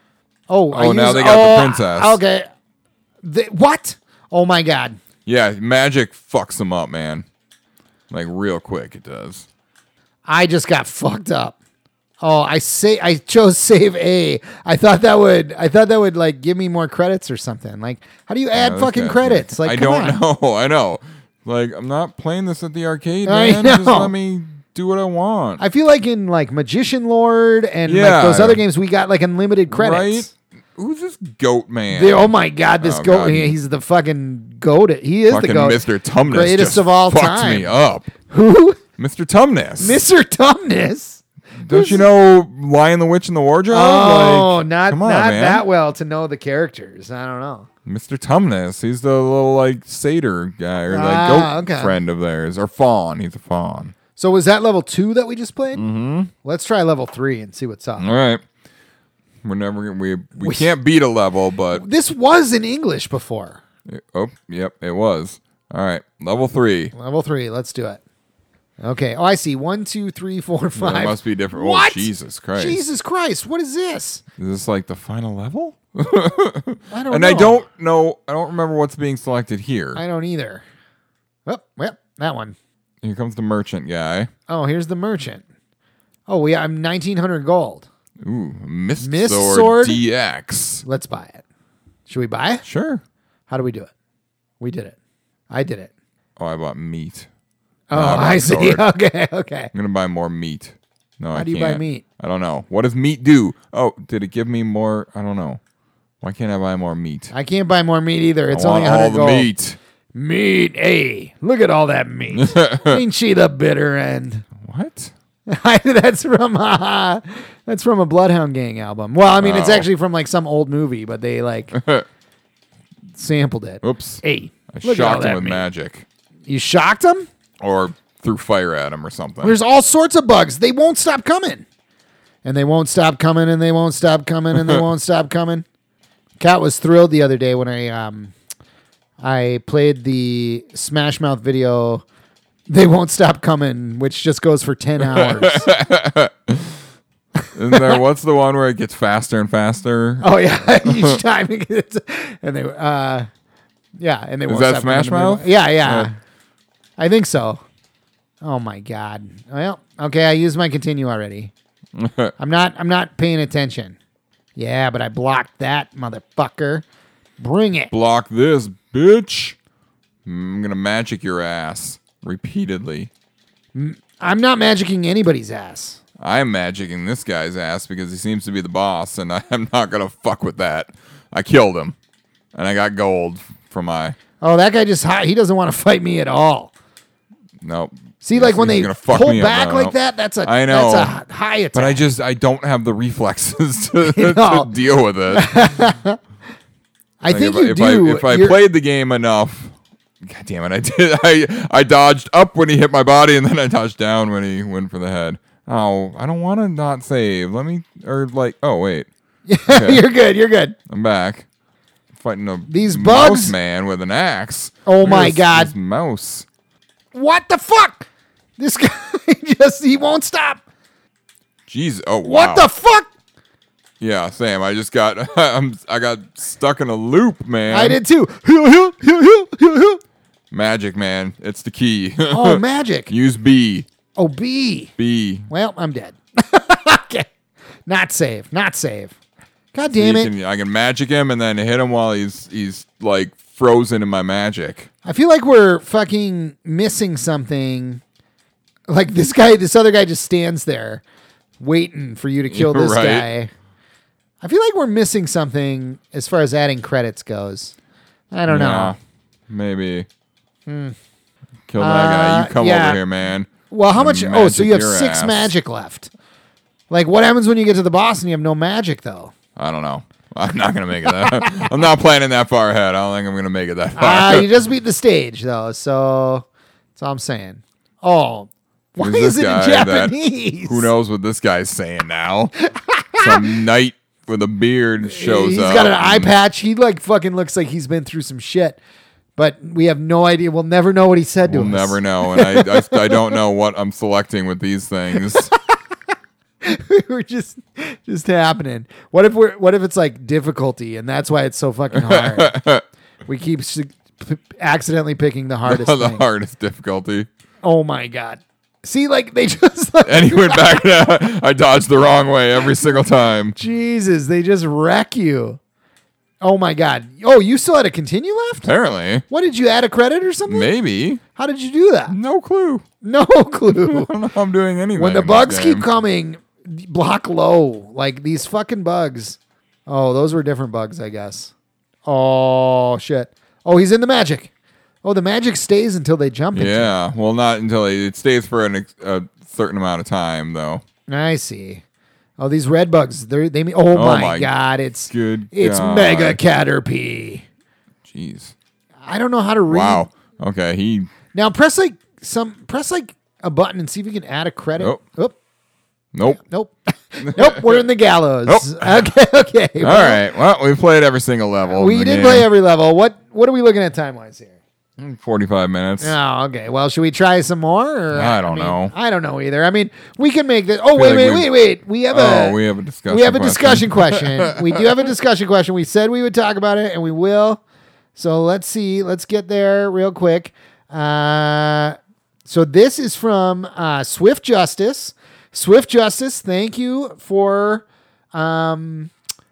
Oh, I Oh, now use- they got the oh, princess. Okay. The, what? Oh my god. Yeah, magic fucks them up, man. Like real quick, it does. I just got fucked up. Oh, I say I chose save A. I thought that would I thought that would like give me more credits or something. Like, how do you add Yeah, this fucking guy's- credits? Like, I come don't on. know. I know. Like, I'm not playing this at the arcade, I man. Just know. let me do what I want. I feel like in like Magician Lord and Yeah. like those other games, we got like unlimited credits. Right? Who's this goat man? The- oh my god, this Oh, goat! God. He's the fucking goat. He is Fucking the goat. Mister Tumnus Greatest just of all fucked time. me up. Who? Mister Tumnus. Mister Tumnus. Don't you know Lion the Witch in the Wardrobe? Oh, Like, not come on, not man. that well to know the characters. I don't know. Mister Tumnus. He's the little like satyr guy or like Ah, goat okay. friend of theirs. Or fawn. He's a fawn. So was that level two that we just played? Mm-hmm. Let's try level three and see what's up. All right. We're never gonna- we we We- can't beat a level, but This was in English before. oh yep, it was. All right, level three. Level three. Let's do it. Okay. Oh, I see. One, two, three, four, five. It must be different. What? Oh Jesus Christ! Jesus Christ! What is this? Is this like the final level? I don't and know. I don't know. I don't remember what's being selected here. I don't either. Oh, well, that one. Here comes the merchant guy. Oh, here's the merchant. Oh, we I'm nineteen hundred gold. Ooh, Mist, Mist Sword, Sword? D X. Let's buy it. Should we buy it? Sure. How do we do it? We did it. I did it. Oh, I bought meat. Oh, I bought I see. sword. Okay, okay. I'm gonna buy more meat. No, I How do you buy can't. meat? I don't know. What does meat do? Oh, did it give me more? I don't know. Why can't I buy more meat? I can't buy more meat either. It's I want only all one hundred the gold. meat. Meat. Hey, look at all that meat. Ain't she the bitter end? What? that's from uh, that's from a Bloodhound Gang album. Well, I mean, it's Oh. actually from like some old movie, but they like sampled it. Oops. Hey, I look at all shocked that him with meat. magic. You shocked him? Or threw fire at him or something. There's all sorts of bugs. They won't stop coming. And they won't stop coming, and they won't stop coming, and they won't stop coming. Kat was thrilled the other day when I um, I played the Smash Mouth video, They Won't Stop Coming, which just goes for ten hours. Isn't there, what's the one where it gets faster and faster? Oh, yeah. Each time it gets, and they, uh, yeah, and they Is won't that stop Smash coming. Mouth? Yeah, yeah. Oh. I think so. Oh, my God. Well, okay, I used my continue already. I'm not I'm not paying attention. Yeah, but I blocked that motherfucker. Bring it. Block this, bitch. I'm gonna magic your ass repeatedly. I'm not magicking anybody's ass. I'm magicking this guy's ass because he seems to be the boss, and I'm not gonna fuck with that. I killed him, and I got gold for my. Oh, that guy just he doesn't want to fight me at all. Nope. See, like when He's they gonna fuck pull me up, back no, like no. that, that's a I know. that's a high attack. But I just I don't have the reflexes to, No. to deal with it. I Like, think if, you if do. I, if I You're- played the game enough, God damn it, I did. I I dodged up when he hit my body, and then I dodged down when he went for the head. Oh, I don't want to not save. Let me or like. Oh wait, Okay. You're good. You're good. I'm back. I'm fighting a These mouse bugs- man with an axe. Oh Look at my this- God. this mouse. What the fuck? This guy just he won't stop. Jeez. Oh wow. What the fuck? Yeah, Sam. I just got. I'm. I got stuck in a loop, man. I did too. Hoo, hoo, hoo, hoo, hoo, hoo. Magic, man. It's the key. Oh, magic. Use B. Oh, B. B. Well, I'm dead. Okay. Not save. Not save. God damn You it. can- I can magic him and then hit him while he's he's like frozen in my magic. I feel like we're fucking missing something. Like this guy, this other guy just stands there waiting for you to kill this Right. guy. I feel like we're missing something as far as adding credits goes. I don't Yeah, know. maybe. Hmm. Kill that guy. Uh, You come yeah. over here, man. Well, how I'm much? gonna Oh, so you have magic your six ass. magic left. Like, what happens when you get to the boss and you have no magic, though? I don't know. I'm not gonna make it that. I'm not planning that far ahead. I don't think I'm gonna make it that far. Ah, you just beat the stage, though. So that's all I'm saying. Oh, why Who's is this it in guy that- Japanese? Who knows what this guy's saying now? Some knight with a beard shows He's up. got an eye and- patch. He like fucking looks like he's been through some shit. But we have no idea. We'll never know what he said We'll to us. never know, and I, I I don't know what I'm selecting with these things. We're just just happening. What if we're what if it's like difficulty and that's why it's so fucking hard? We keep s- p- accidentally picking the hardest the thing. hardest difficulty. Oh my god. See, like they just like, And he went back. I dodged the wrong way every single time. Jesus, they just wreck you. Oh my god. Oh, you still had a continue left? Apparently, What did you add a credit or something? maybe. How did you do that? No clue. No clue. I don't know how I'm doing anything. When the in this bugs keep game. coming, block low. Like these fucking bugs. Oh, those were different bugs, I guess. Oh shit. Oh, he's in the magic. Oh, the magic stays until they jump into it. Yeah, well, not until it, it stays for an, ex- a certain amount of time, though. I see. Oh, these red bugs. They're, they mean. Oh, my, my god! It's good It's God. Mega Caterpie. Jeez. I don't know how to read. Wow. Okay. He. Now press like some press like a button and see if you can add a credit. Nope. Oop. Nope. Nope. Nope. We're in the gallows. Nope. Okay. Okay. All right. Well, we played every single level. We in the did game. play every level. What What are we looking at time wise here? forty-five minutes. Oh, okay. Well, should we try some more? Or, I don't mean, know. I don't know either. I mean, we can make this. Oh, wait, like wait, we- wait, wait. We have a. Oh, we have a discussion. We have a question. discussion question. We do have a discussion question. We said we would talk about it, and we will. So let's see. Let's get there real quick. Uh, so this is from uh, Swift Justice. Swift Justice, thank you for um,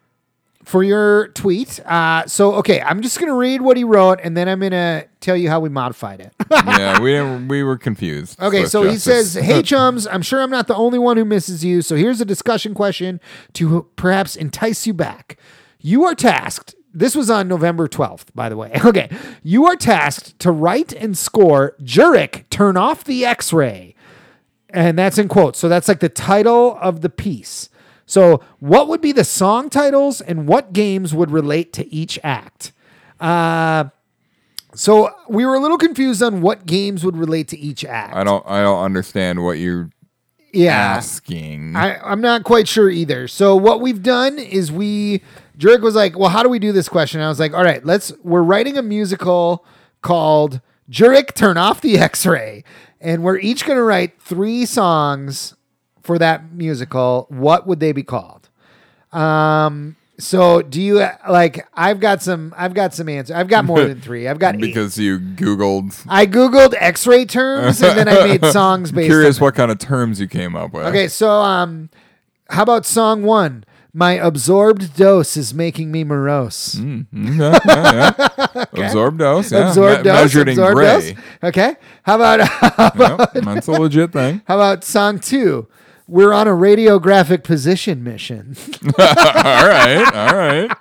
for your tweet. Uh, so okay, I'm just gonna read what he wrote, and then I'm gonna tell you how we modified it. Yeah, we didn't, we were confused. Okay, Swift so he Justice. says, "Hey chums, I'm sure I'm not the only one who misses you. So here's a discussion question to perhaps entice you back. You are tasked. This was on November twelfth, by the way. Okay, you are tasked to write and score Jurek, Turn Off the X-Ray." And that's in quotes. So that's like the title of the piece. So what would be the song titles and what games would relate to each act? Uh, So we were a little confused on what games would relate to each act. I don't I don't understand what you're yeah. asking. I, I'm not quite sure either. So what we've done is we Jurek was like, well, how do we do this question? And I was like, all right, let's we're writing a musical called Jurek Turn Off the X-Ray. And we're each gonna write three songs for that musical. What would they be called? Um So do you like? I've got some. I've got some answers. I've got more than three. I've got eight. Because you Googled. I googled X-ray terms and then I made songs based. Curious on what kind of terms you came up with. Okay, so um, how about song one? My absorbed dose is making me morose. Mm, yeah, yeah, yeah. okay. Absorbed dose. Yeah. Absorbed Me- dose. Measured in absorbed gray. Dose. Okay. How about? How about, Yep, that's a legit thing. how about song two? We're on a radiographic position mission. all right, all right.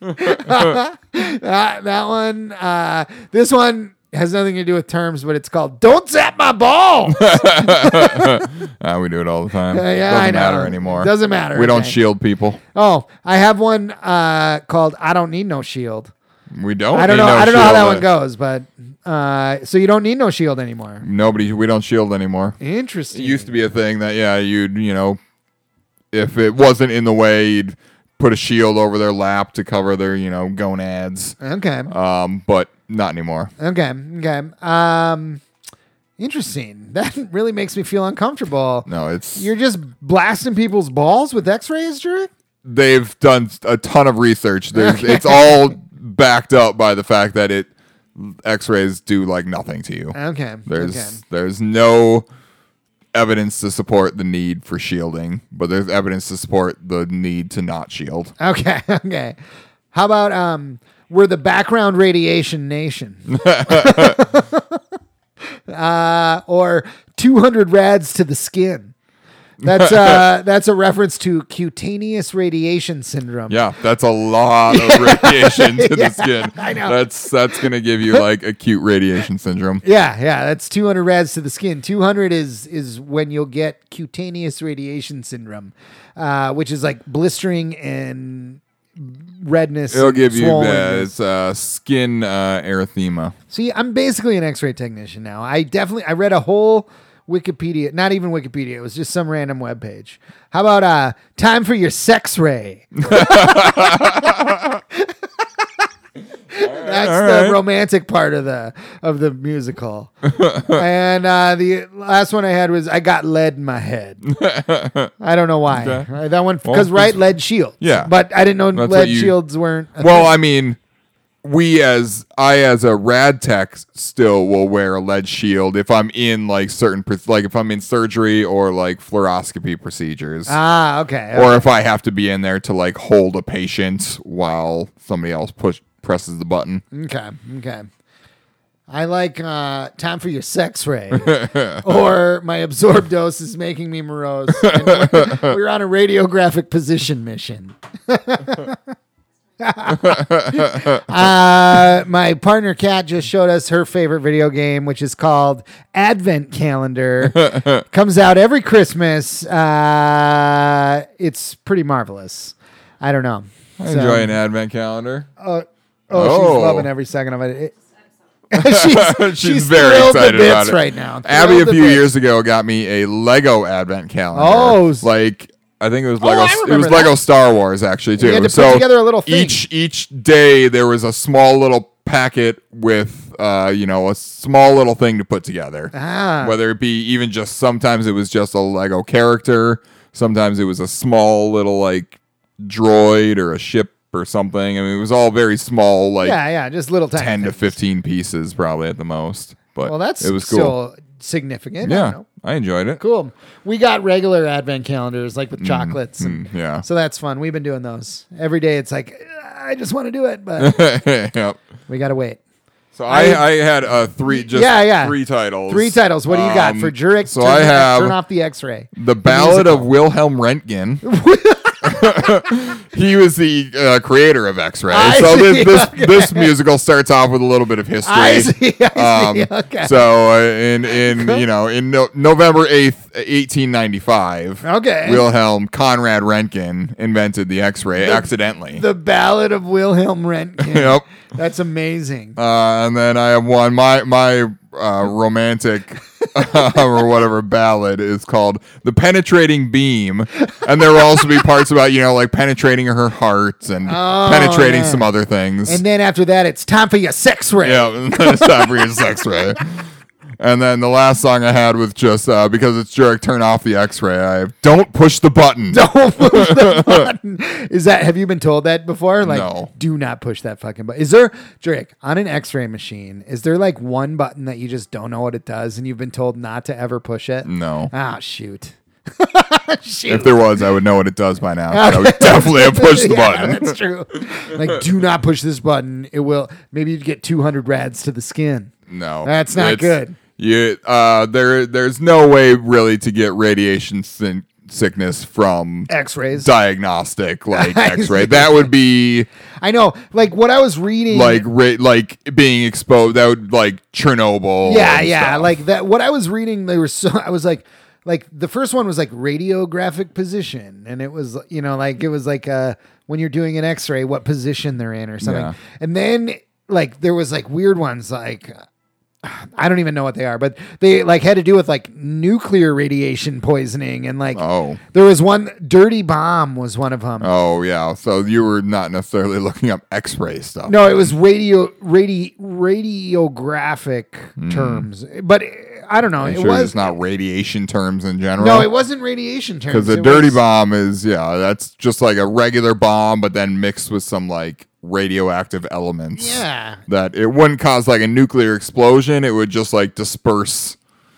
that, that one, uh, this one has nothing to do with terms, but it's called "Don't Zap My Balls." Ah, we do it all the time. Uh, yeah, Doesn't I know. matter anymore. Doesn't matter. We don't okay. shield people. Oh, I have one uh, called "I Don't Need No Shield." We don't. I don't need know. no I don't know how that shield. one goes, but uh, so you don't need no shield anymore. Nobody. We don't shield anymore. Interesting. It used to be a thing that yeah, you'd you know, if it wasn't in the way, you'd put a shield over their lap to cover their you know gonads. Okay. Um, but not anymore. Okay. Okay. Um, interesting. That really makes me feel uncomfortable. No, it's You're just blasting people's balls with X-rays, Jurek? they've done a ton of research. There's, Okay. It's all backed up by the fact that it X-rays do like nothing to you. Okay. There's okay. there's no evidence to support the need for shielding, but there's evidence to support the need to not shield. Okay. Okay. How about um, we're the background radiation nation, uh, or two hundred rads to the skin. That's uh, that's a reference to cutaneous radiation syndrome. Yeah, that's a lot of radiation to Yeah, the skin. I know. That's that's gonna give you like acute radiation syndrome. Yeah, yeah, that's two hundred rads to the skin. two hundred is is when you'll get cutaneous radiation syndrome, uh, which is like blistering and redness. It'll and give you swollenness. that. It's uh, skin uh, erythema. See, I'm basically an X-ray technician now. I definitely I read a whole Wikipedia, not even Wikipedia. It was just some random webpage. How about uh, time for your sex ray? That's all the right. romantic part of the of the musical. And uh, the last one I had was I got lead in my head. I don't know why. Okay. Right, that one Well, because right it's- lead shields. Yeah. but I didn't know That's lead what you- shields weren't. a Well, thing. I mean, we as I as a rad tech still will wear a lead shield if I'm in like certain pr- like if I'm in surgery or like fluoroscopy procedures. ah okay. Or if I have to be in there to like hold a patient while somebody else push presses the button. Okay, okay. I like uh, time for your sex ray, or my absorbed dose is making me morose. And we're, we're on a radiographic position mission. uh, my partner Kat just showed us her favorite video game, which is called Advent Calendar. Comes out every Christmas. Uh, it's pretty marvelous. I don't know. I So- enjoy an advent calendar. Oh, oh, Oh. she's loving every second of it. It- she's, She's very thrilled to excited bits about it. right now. Abby a Thrilled to few bits. years ago got me a Lego advent calendar. Oh, s- like I think it was Oh, Lego. I it remember was that. Lego Star Wars actually too. You had to put so together a little thing. each each day there was a small little packet with uh you know a small little thing to put together. Ah. Whether it be even just sometimes it was just a Lego character, sometimes it was a small little like droid or a ship or something. I mean, it was all very small, like yeah, yeah, just little tiny ten to things. fifteen pieces probably at the most. But Well, that's it was cool. still significant. I don't Yeah, know. I enjoyed it. Cool. We got regular advent calendars, like with chocolates. And Mm, yeah. So that's fun. We've been doing those. Every day it's like, I just want to do it, but Yep. we got to wait. So I, I had uh, three, just Yeah, yeah. three titles. Three titles. What do you got Um, for Jurek? So turn, I have Turn Off the X-Ray. The Ballad of Wilhelm Röntgen. he was the uh, creator of X-Ray. I So see, this this, okay. this musical starts off with a little bit of history. I see. I Um, see. Okay. So uh, in in you know in no, November eighth, eighteen ninety five, Okay. Wilhelm Conrad Röntgen invented the X-ray accidentally. The Ballad of Wilhelm Röntgen. Yep. That's amazing. Uh, and then I have one. My my uh, romantic or whatever ballad is called "The Penetrating Beam," and there will also be parts about you know like penetrating her heart and Oh, penetrating yeah. some other things. And then after that, it's time for your sex ray. yeah, and then it's time for your sex ray. And then the last song I had was just uh, because it's Jurek, turn off the X-ray. I have, don't push the button. Don't push the button. Is that? Have you been told that before? Like, No. do not push that fucking button. Is there, Drake, on an X-ray machine? Is there like one button that you just don't know what it does, and you've been told not to ever push it? No. Ah, shoot. shoot. If there was, I would know what it does by now. I would definitely have pushed the Yeah, button. That's true. Like, do not push this button. It will. Maybe you'd get two hundred rads to the skin. No, That's not It's- good. You, uh, there, there's no way really to get radiation sin- sickness from X-rays. diagnostic like I X-ray. see. That would be I know. Like what I was reading. like ra- like being exposed. That would like Chernobyl. Yeah, and yeah. stuff. Like that. What I was reading, they were so. I was like, like the first one was like radiographic position, and it was you know like it was like uh when you're doing an X-ray, what position they're in or something, Yeah. and then like there was like weird ones like. I don't even know what they are, but they like had to do with like nuclear radiation poisoning and like Oh. there was one dirty bomb was one of them. Oh yeah. So you were not necessarily looking up X-ray stuff. No, it was radio radi radiographic terms, but I don't know. I'm it sure was it's not radiation terms in general. no, it wasn't radiation terms. Because a It dirty was- bomb is, yeah, that's just like a regular bomb, but then mixed with some like radioactive elements. Yeah. That it wouldn't cause like a nuclear explosion. It would just like disperse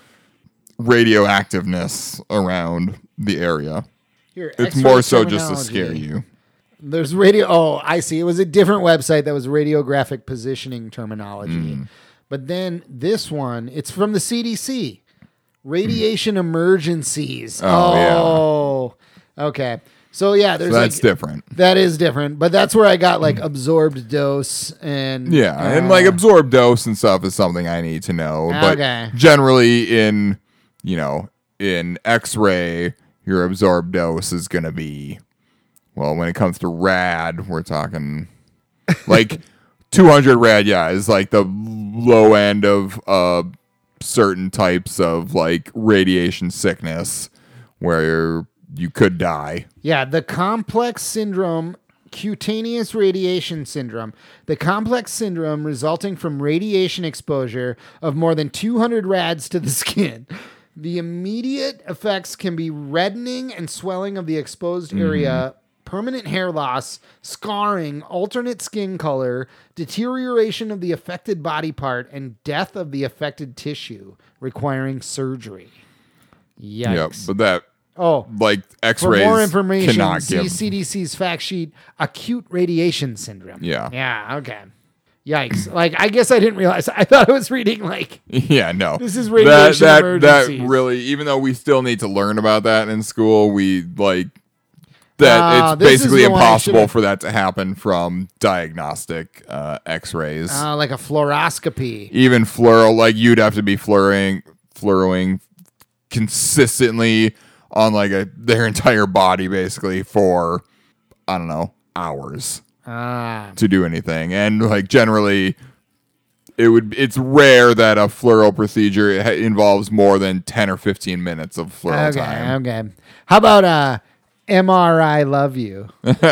radioactiveness around the area. Here, It's X-ray more so just to terminology. scare you. There's radio. Oh, I see. It was a different website that was radiographic positioning terminology. Mm. But then this one, it's from the C D C. Radiation emergencies. Oh, yeah. Oh, okay. So yeah, there's So that's like, different. That is different, but that's where I got like absorbed dose and Yeah, and uh, like absorbed dose and stuff is something I need to know. But Okay. generally in, you know, in X-ray, your absorbed dose is going to be, well, when it comes to rad, we're talking like two hundred rad, yeah, is like the low end of uh, certain types of like radiation sickness where you could die. Yeah, the complex syndrome, cutaneous radiation syndrome, the complex syndrome resulting from radiation exposure of more than two hundred rads to the skin. The immediate effects can be reddening and swelling of the exposed area, permanent hair loss, scarring, alternate skin color, deterioration of the affected body part, and death of the affected tissue, requiring surgery. Yikes. Yep, but that oh, like for X-rays more information, cannot see give. C D C's fact sheet, acute radiation syndrome. Yeah. Yeah, okay. Yikes. Like, I guess I didn't realize. I thought I was reading, like, Yeah, no. This is radiation that, that, emergencies. That really, even though we still need to learn about that in school, we like that Ah, it's this is basically the one I impossible should've- for that to happen from diagnostic uh, X-rays. uh, like a fluoroscopy. Even fluoro, like you'd have to be fluoroing, fluoroing consistently on like a their entire body basically for I don't know hours. Ah. To do anything, and like generally it would it's rare that a fluoro procedure ha- involves more than ten or fifteen minutes of fluoro Okay, time. okay. How about uh, M R I love you?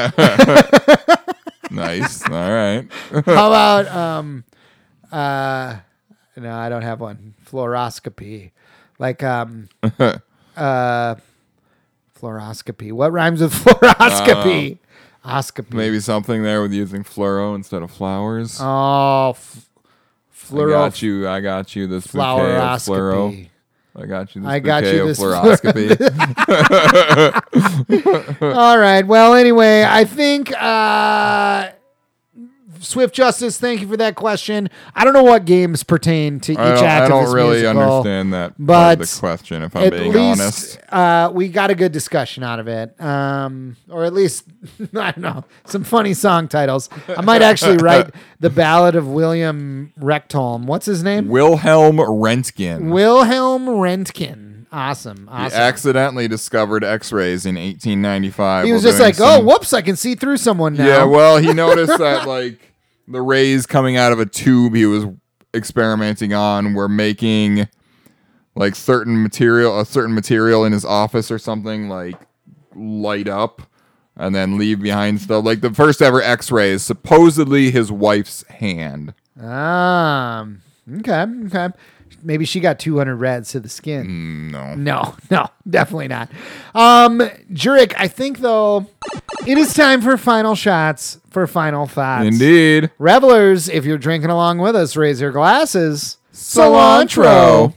Nice. All right. How about um, uh, no, I don't have one. Fluoroscopy, like um, uh, fluoroscopy. What rhymes with fluoroscopy? Oscopy. Maybe something there with using fluoro instead of flowers. Oh, f- I fluoro. got you. I got you this bouquet of fluoro. Fluoroscopy. I got you this I got bouquet you of this fluoroscopy. All right. Well, anyway, I think uh, Swift Justice, thank you for that question. I don't know what games pertain to each I don't, act I of don't this really musical, understand that but part of the question, if I'm at being least, honest. Uh, we got a good discussion out of it. Um, or at least, I don't know, some funny song titles. I might actually write the Ballad of William Rechtholm. What's his name? Wilhelm Röntgen. Wilhelm Röntgen. Awesome. He Awesome. accidentally discovered X-rays in eighteen ninety-five. He was while just doing like, some- oh, whoops, I can see through someone now. Yeah, well, he noticed that like the rays coming out of a tube he was experimenting on were making like certain material, a certain material in his office or something, like light up and then leave behind stuff. Like the first ever X-ray is supposedly his wife's hand. Um, okay, okay. Maybe she got two hundred reds to the skin. Mm, no. No, no, definitely not. Um, Jurek, I think, though, it is time for final shots, for final thoughts. Indeed. Revelers, if you're drinking along with us, raise your glasses. Cilantro.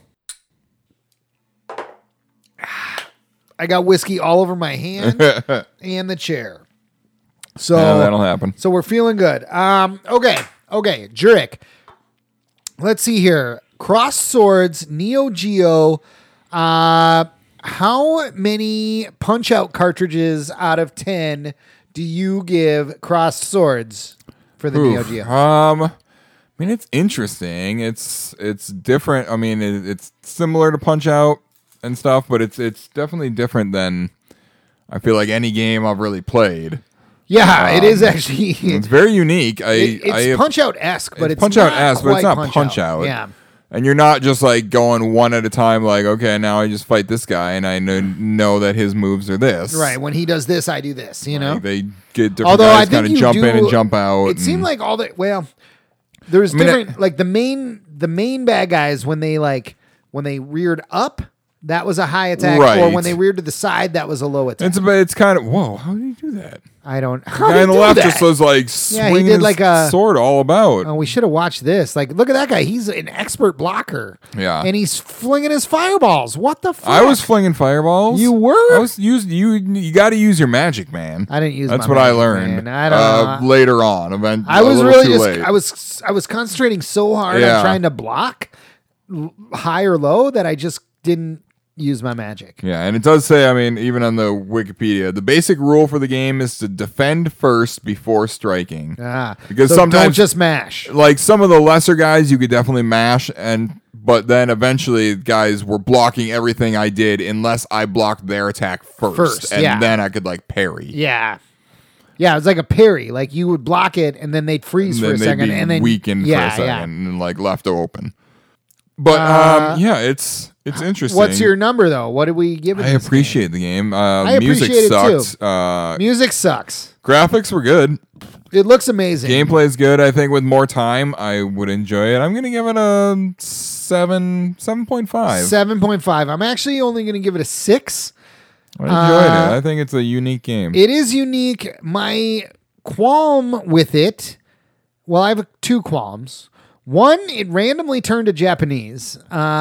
I got whiskey all over my hand and the chair. So Yeah, that'll happen. So we're feeling good. Um, okay, okay, Jurek. Let's see here. Crossed Swords, Neo Geo. Uh, how many Punch Out cartridges out of ten do you give Crossed Swords for the Neo Oof. Geo? Um, I mean, it's interesting. It's it's different. I mean, it, it's similar to Punch Out and stuff, but it's it's definitely different than I feel like any game I've really played. Yeah, it Um, is actually. It's very unique. I It- it's I, Punch Out esque, but it's, Punch not Out esque, but it's quite not Punch Out. Yeah. And you're not just like going one at a time, like, okay, now I just fight this guy and I know, know that his moves are this. Right. When he does this, I do this, you know? Like, they get different Although I guys think kind of you jump in do- and jump out. It seemed and- like all the well, there's I mean, different like the main the main bad guys when they like when they reared up, that was a high attack, or Right. when they reared to the side, that was a low attack. It's a, it's kind of whoa. How did he do that? I don't. The How guy did on the he do left that? just was like Yeah, he swinging did his like a- sword all about. Oh, we should have watched this. Like, look at that guy. He's an expert blocker. Yeah. and he's flinging his fireballs. What the fuck? I was flinging fireballs. You were? I was used. You you got to use your magic, man. I didn't use. That's my what I magic, learned. man. I don't uh, know. later on. Event, I a was little really too just. late. I was. I was concentrating so hard Yeah. on trying to block l- high or low that I just didn't use my magic. Yeah, and it does say, I mean, even on the Wikipedia, the basic rule for the game is to defend first before striking. Ah, Because so don't sometimes- just mash. Like some of the lesser guys, you could definitely mash, and but then eventually guys were blocking everything I did unless I blocked their attack first, First, and yeah. then I could like parry. Yeah. Yeah, it was like a parry. Like you would block it and then they'd freeze And for a then they'd second be and then weakened yeah, for a second yeah. and like left open. But Uh, um, yeah, it's it's interesting. What's your number though? What did we give it? I this appreciate the game. Uh, I music appreciate it too. sucked. Uh, game? Music sucks. graphics were good. It looks amazing. Gameplay is good. I think with more time, I would enjoy it. I'm gonna give it a seven, seven point five. seven point five. I'm actually only going to give it a six. I enjoyed uh, it. I think it's a unique game. It is unique. My qualm with it, well, I have two qualms. One, it randomly turned to Japanese.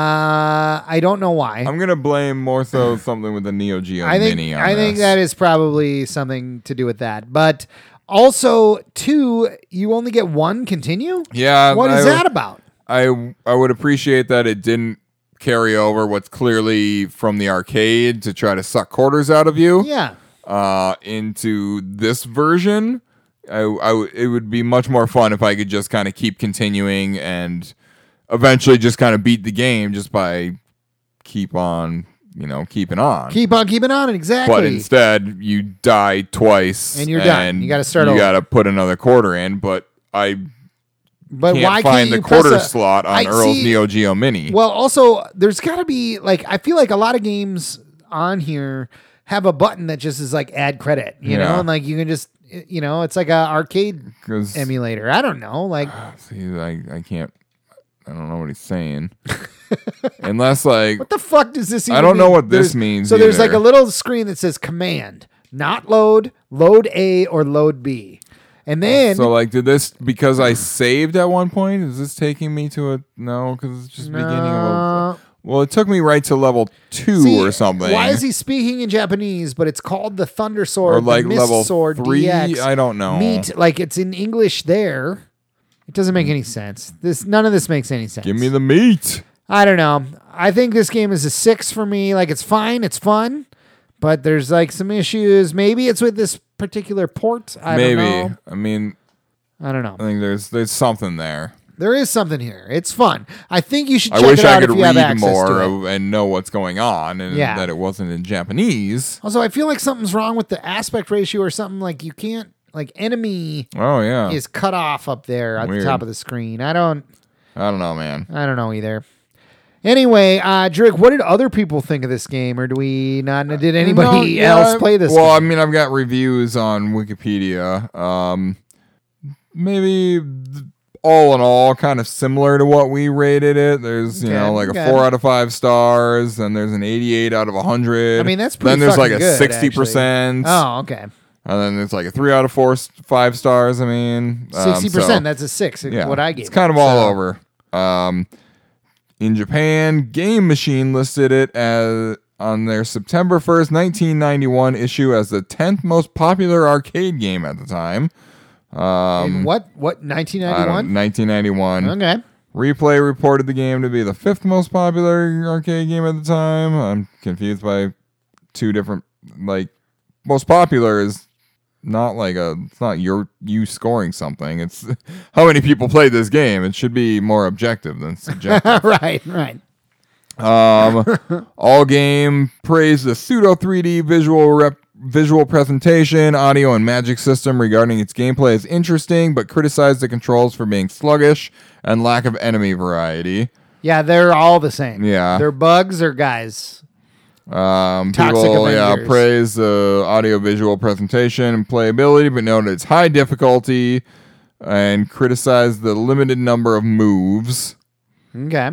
Uh, I don't know why. I'm gonna blame more so something with the Neo Geo I think Mini on I think this. that is probably something to do with that. But also, two, you only get one continue. Yeah. What I, is that about? I I would appreciate that it didn't carry over what's clearly from the arcade to try to suck quarters out of you. Yeah. Uh, into this version. I, I w- it would be much more fun if I could just kind of keep continuing and eventually just kind of beat the game just by keep on, you know, keeping on. Keep on keeping on. Exactly. But instead, you die twice, And you're done. You gotta start You over. got to put another quarter in. But I but can't why find can't the you press quarter a- slot on I Earl's see- Neo Geo Mini. Well, also, there's got to be like I feel like a lot of games on here have a button that just is like add credit, you know, Yeah. and like you can just, you know, it's like a arcade 'Cause- emulator. I don't know, like see, I I can't. I don't know what he's saying. Unless like what the fuck does this? Even I don't know mean? what this There's- means So there's like either. a little screen that says command, not load, load A or load B, and then so like did this because I saved at one point? Is this taking me to a no? Because it's just beginning of a. Uh, Well, it took me right to level two see, or something. Why is he speaking in Japanese? But it's called the Thunder Sword, or like the Mist level Sword three? D X. I don't know. Meet like it's in English there. It doesn't make any sense. This none of this makes any sense. Give me the meat. I don't know. I think this game is a six for me. Like, it's fine. It's fun. But there's, like, some issues. Maybe it's with this particular port. I Maybe. don't know. I mean, I don't know. I think there's there's something there. There is something here. It's fun. I think you should I check wish it out I could if you have read access more to it. of, and know what's going on, and Yeah. that it wasn't in Japanese. Also, I feel like something's wrong with the aspect ratio or something. Like, you can't, like, enemy Oh yeah. is cut off up there at Weird. the top of the screen. I don't, I don't know, man. I don't know either. Anyway, uh, Drake, what did other people think of this game, or do we not? Did anybody No, yeah, else play this? Well, game? I mean, I've got reviews on Wikipedia. Um, maybe th- all in all, kind of similar to what we rated it. There's, you Okay, know, like okay. a four out of five stars, and there's an eighty-eight out of one hundred. I mean, that's pretty Then there's like fucking a good, sixty percent. Oh, okay. And then there's like a three out of four, five stars. I mean, um, Sixty percent. so- That's a six. yeah, What I gave. It's kind it, of all so- over. Um, in Japan, Game Machine listed it as on their September first, nineteen ninety-one issue as the tenth most popular arcade game at the time. Um, In what? What? nineteen I ninety don't- one. nineteen ninety-one. Okay. Replay reported the game to be the fifth most popular arcade game at the time. I'm confused by two different, like, most popular is not like a, it's not your, you scoring something. It's how many people played this game. It should be more objective than subjective. right. Right. Um, all game praised the pseudo three D visual rep, visual presentation, audio, and magic system regarding its gameplay as interesting, but criticized the controls for being sluggish and lack of enemy variety. Yeah, they're all the same. Yeah. They're bugs or guys. Um, Toxic people, yeah, Avengers. praise the audio visual presentation and playability, but noted its high difficulty and criticized the limited number of moves. Okay.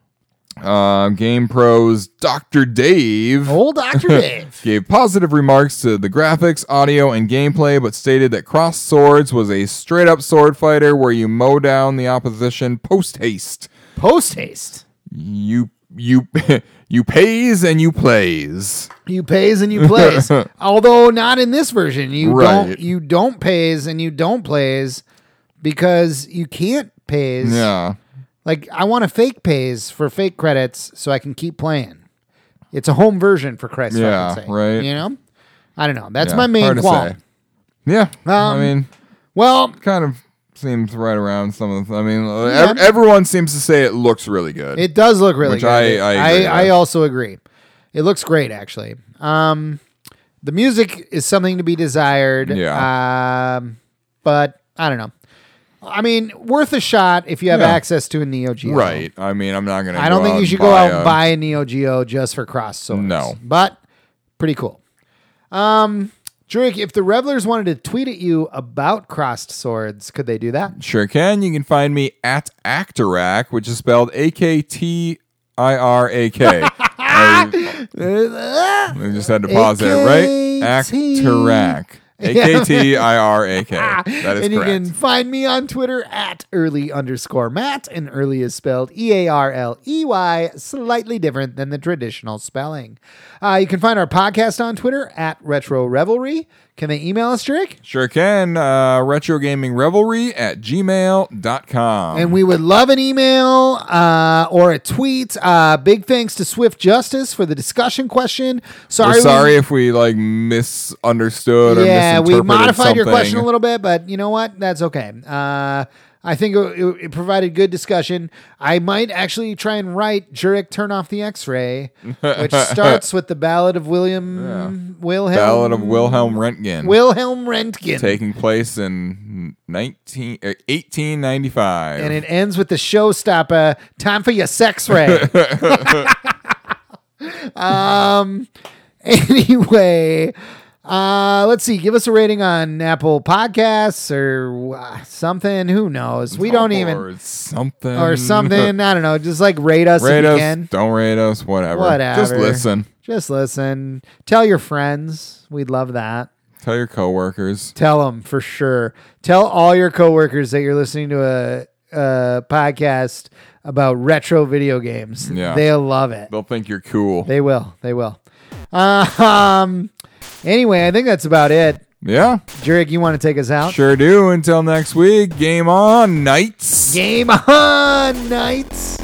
Uh, Game Pro's Doctor Dave Old Doctor Dave. gave positive remarks to the graphics, audio, and gameplay, but stated that Crossed Swords was a straight-up sword fighter where you mow down the opposition post-haste. Post haste. You you you pays and you plays. You pays and you plays. Although not in this version. You Right. don't you don't pays and you don't plays because you can't pays. Yeah. Like, I want a fake pays for fake credits so I can keep playing. It's a home version, for Christ's Yeah, fucking sake. right. You know? I don't know. That's Yeah, my main hard to qualm. say. Yeah. I Um, mean, Well, kind of seems right around some of the. I mean, Yeah. ev- everyone seems to say it looks really good. it does look really Which good. I- I agree I, with. also agree. It looks great, actually. Um, the music is something to be desired. Yeah. Um, but I don't know. I mean, worth a shot if you have Yeah. access to a Neo Geo. Right. I mean, I'm not gonna. I don't go think out you should and go buy out and a- buy a Neo Geo just for cross swords. No. But pretty cool. Um, Drake, if the Revelers wanted to tweet at you about crossed swords, could they do that? Sure can. You can find me at Actorac, which is spelled A K T I R A K. I, I just had to pause there, right? Actorac. A K T I R A K. That is and correct. you can find me on Twitter at early underscore Matt, and early is spelled E A R L E Y, slightly different than the traditional spelling. Uh, you can find our podcast on Twitter at Retro Revelry. Can they email us, Drake? Sure can. Uh, retro gaming revelry at gmail dot com. And we would love an email uh, or a tweet. Uh, big thanks to Swift Justice for the discussion question. Sorry, We're sorry we, if we like misunderstood or yeah, we misinterpreted modified your something. question a little bit, but you know what? That's okay. Uh, I think it, it, it provided good discussion. I might actually try and write Jurek Turn Off the X-Ray, which starts with the Ballad of William Wilhelm Ballad of Wilhelm Röntgen. Wilhelm Röntgen. taking place in nineteen, uh, eighteen ninety-five. And it ends with the showstopper, Time for Your Sex Ray. um. Anyway, uh, let's see. Give us a rating on Apple Podcasts or uh, something. Who knows? We don't even or something or something. I don't know. Just like rate us Rate if you us, can. don't rate us, whatever. Whatever. Just listen. Just listen. Tell your friends. We'd love that. Tell your coworkers. Tell them for sure. Tell all your coworkers that you're listening to a, a podcast about retro video games. Yeah. They'll love it. They'll think you're cool. They will. They will. Uh, um. Anyway, I think that's about it. Yeah, Jurek, you want to take us out? sure do. Until next week, game on, Knights. Game on, Knights.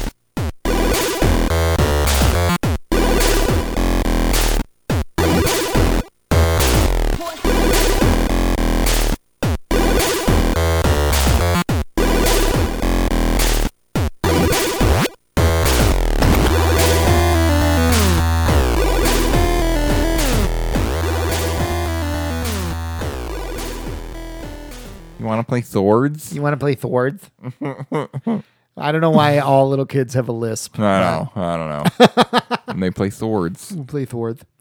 You want to play Swords? You want to play Thords? I don't know why all little kids have a lisp. I know. I don't know. And they play Swords. We'll play Thords.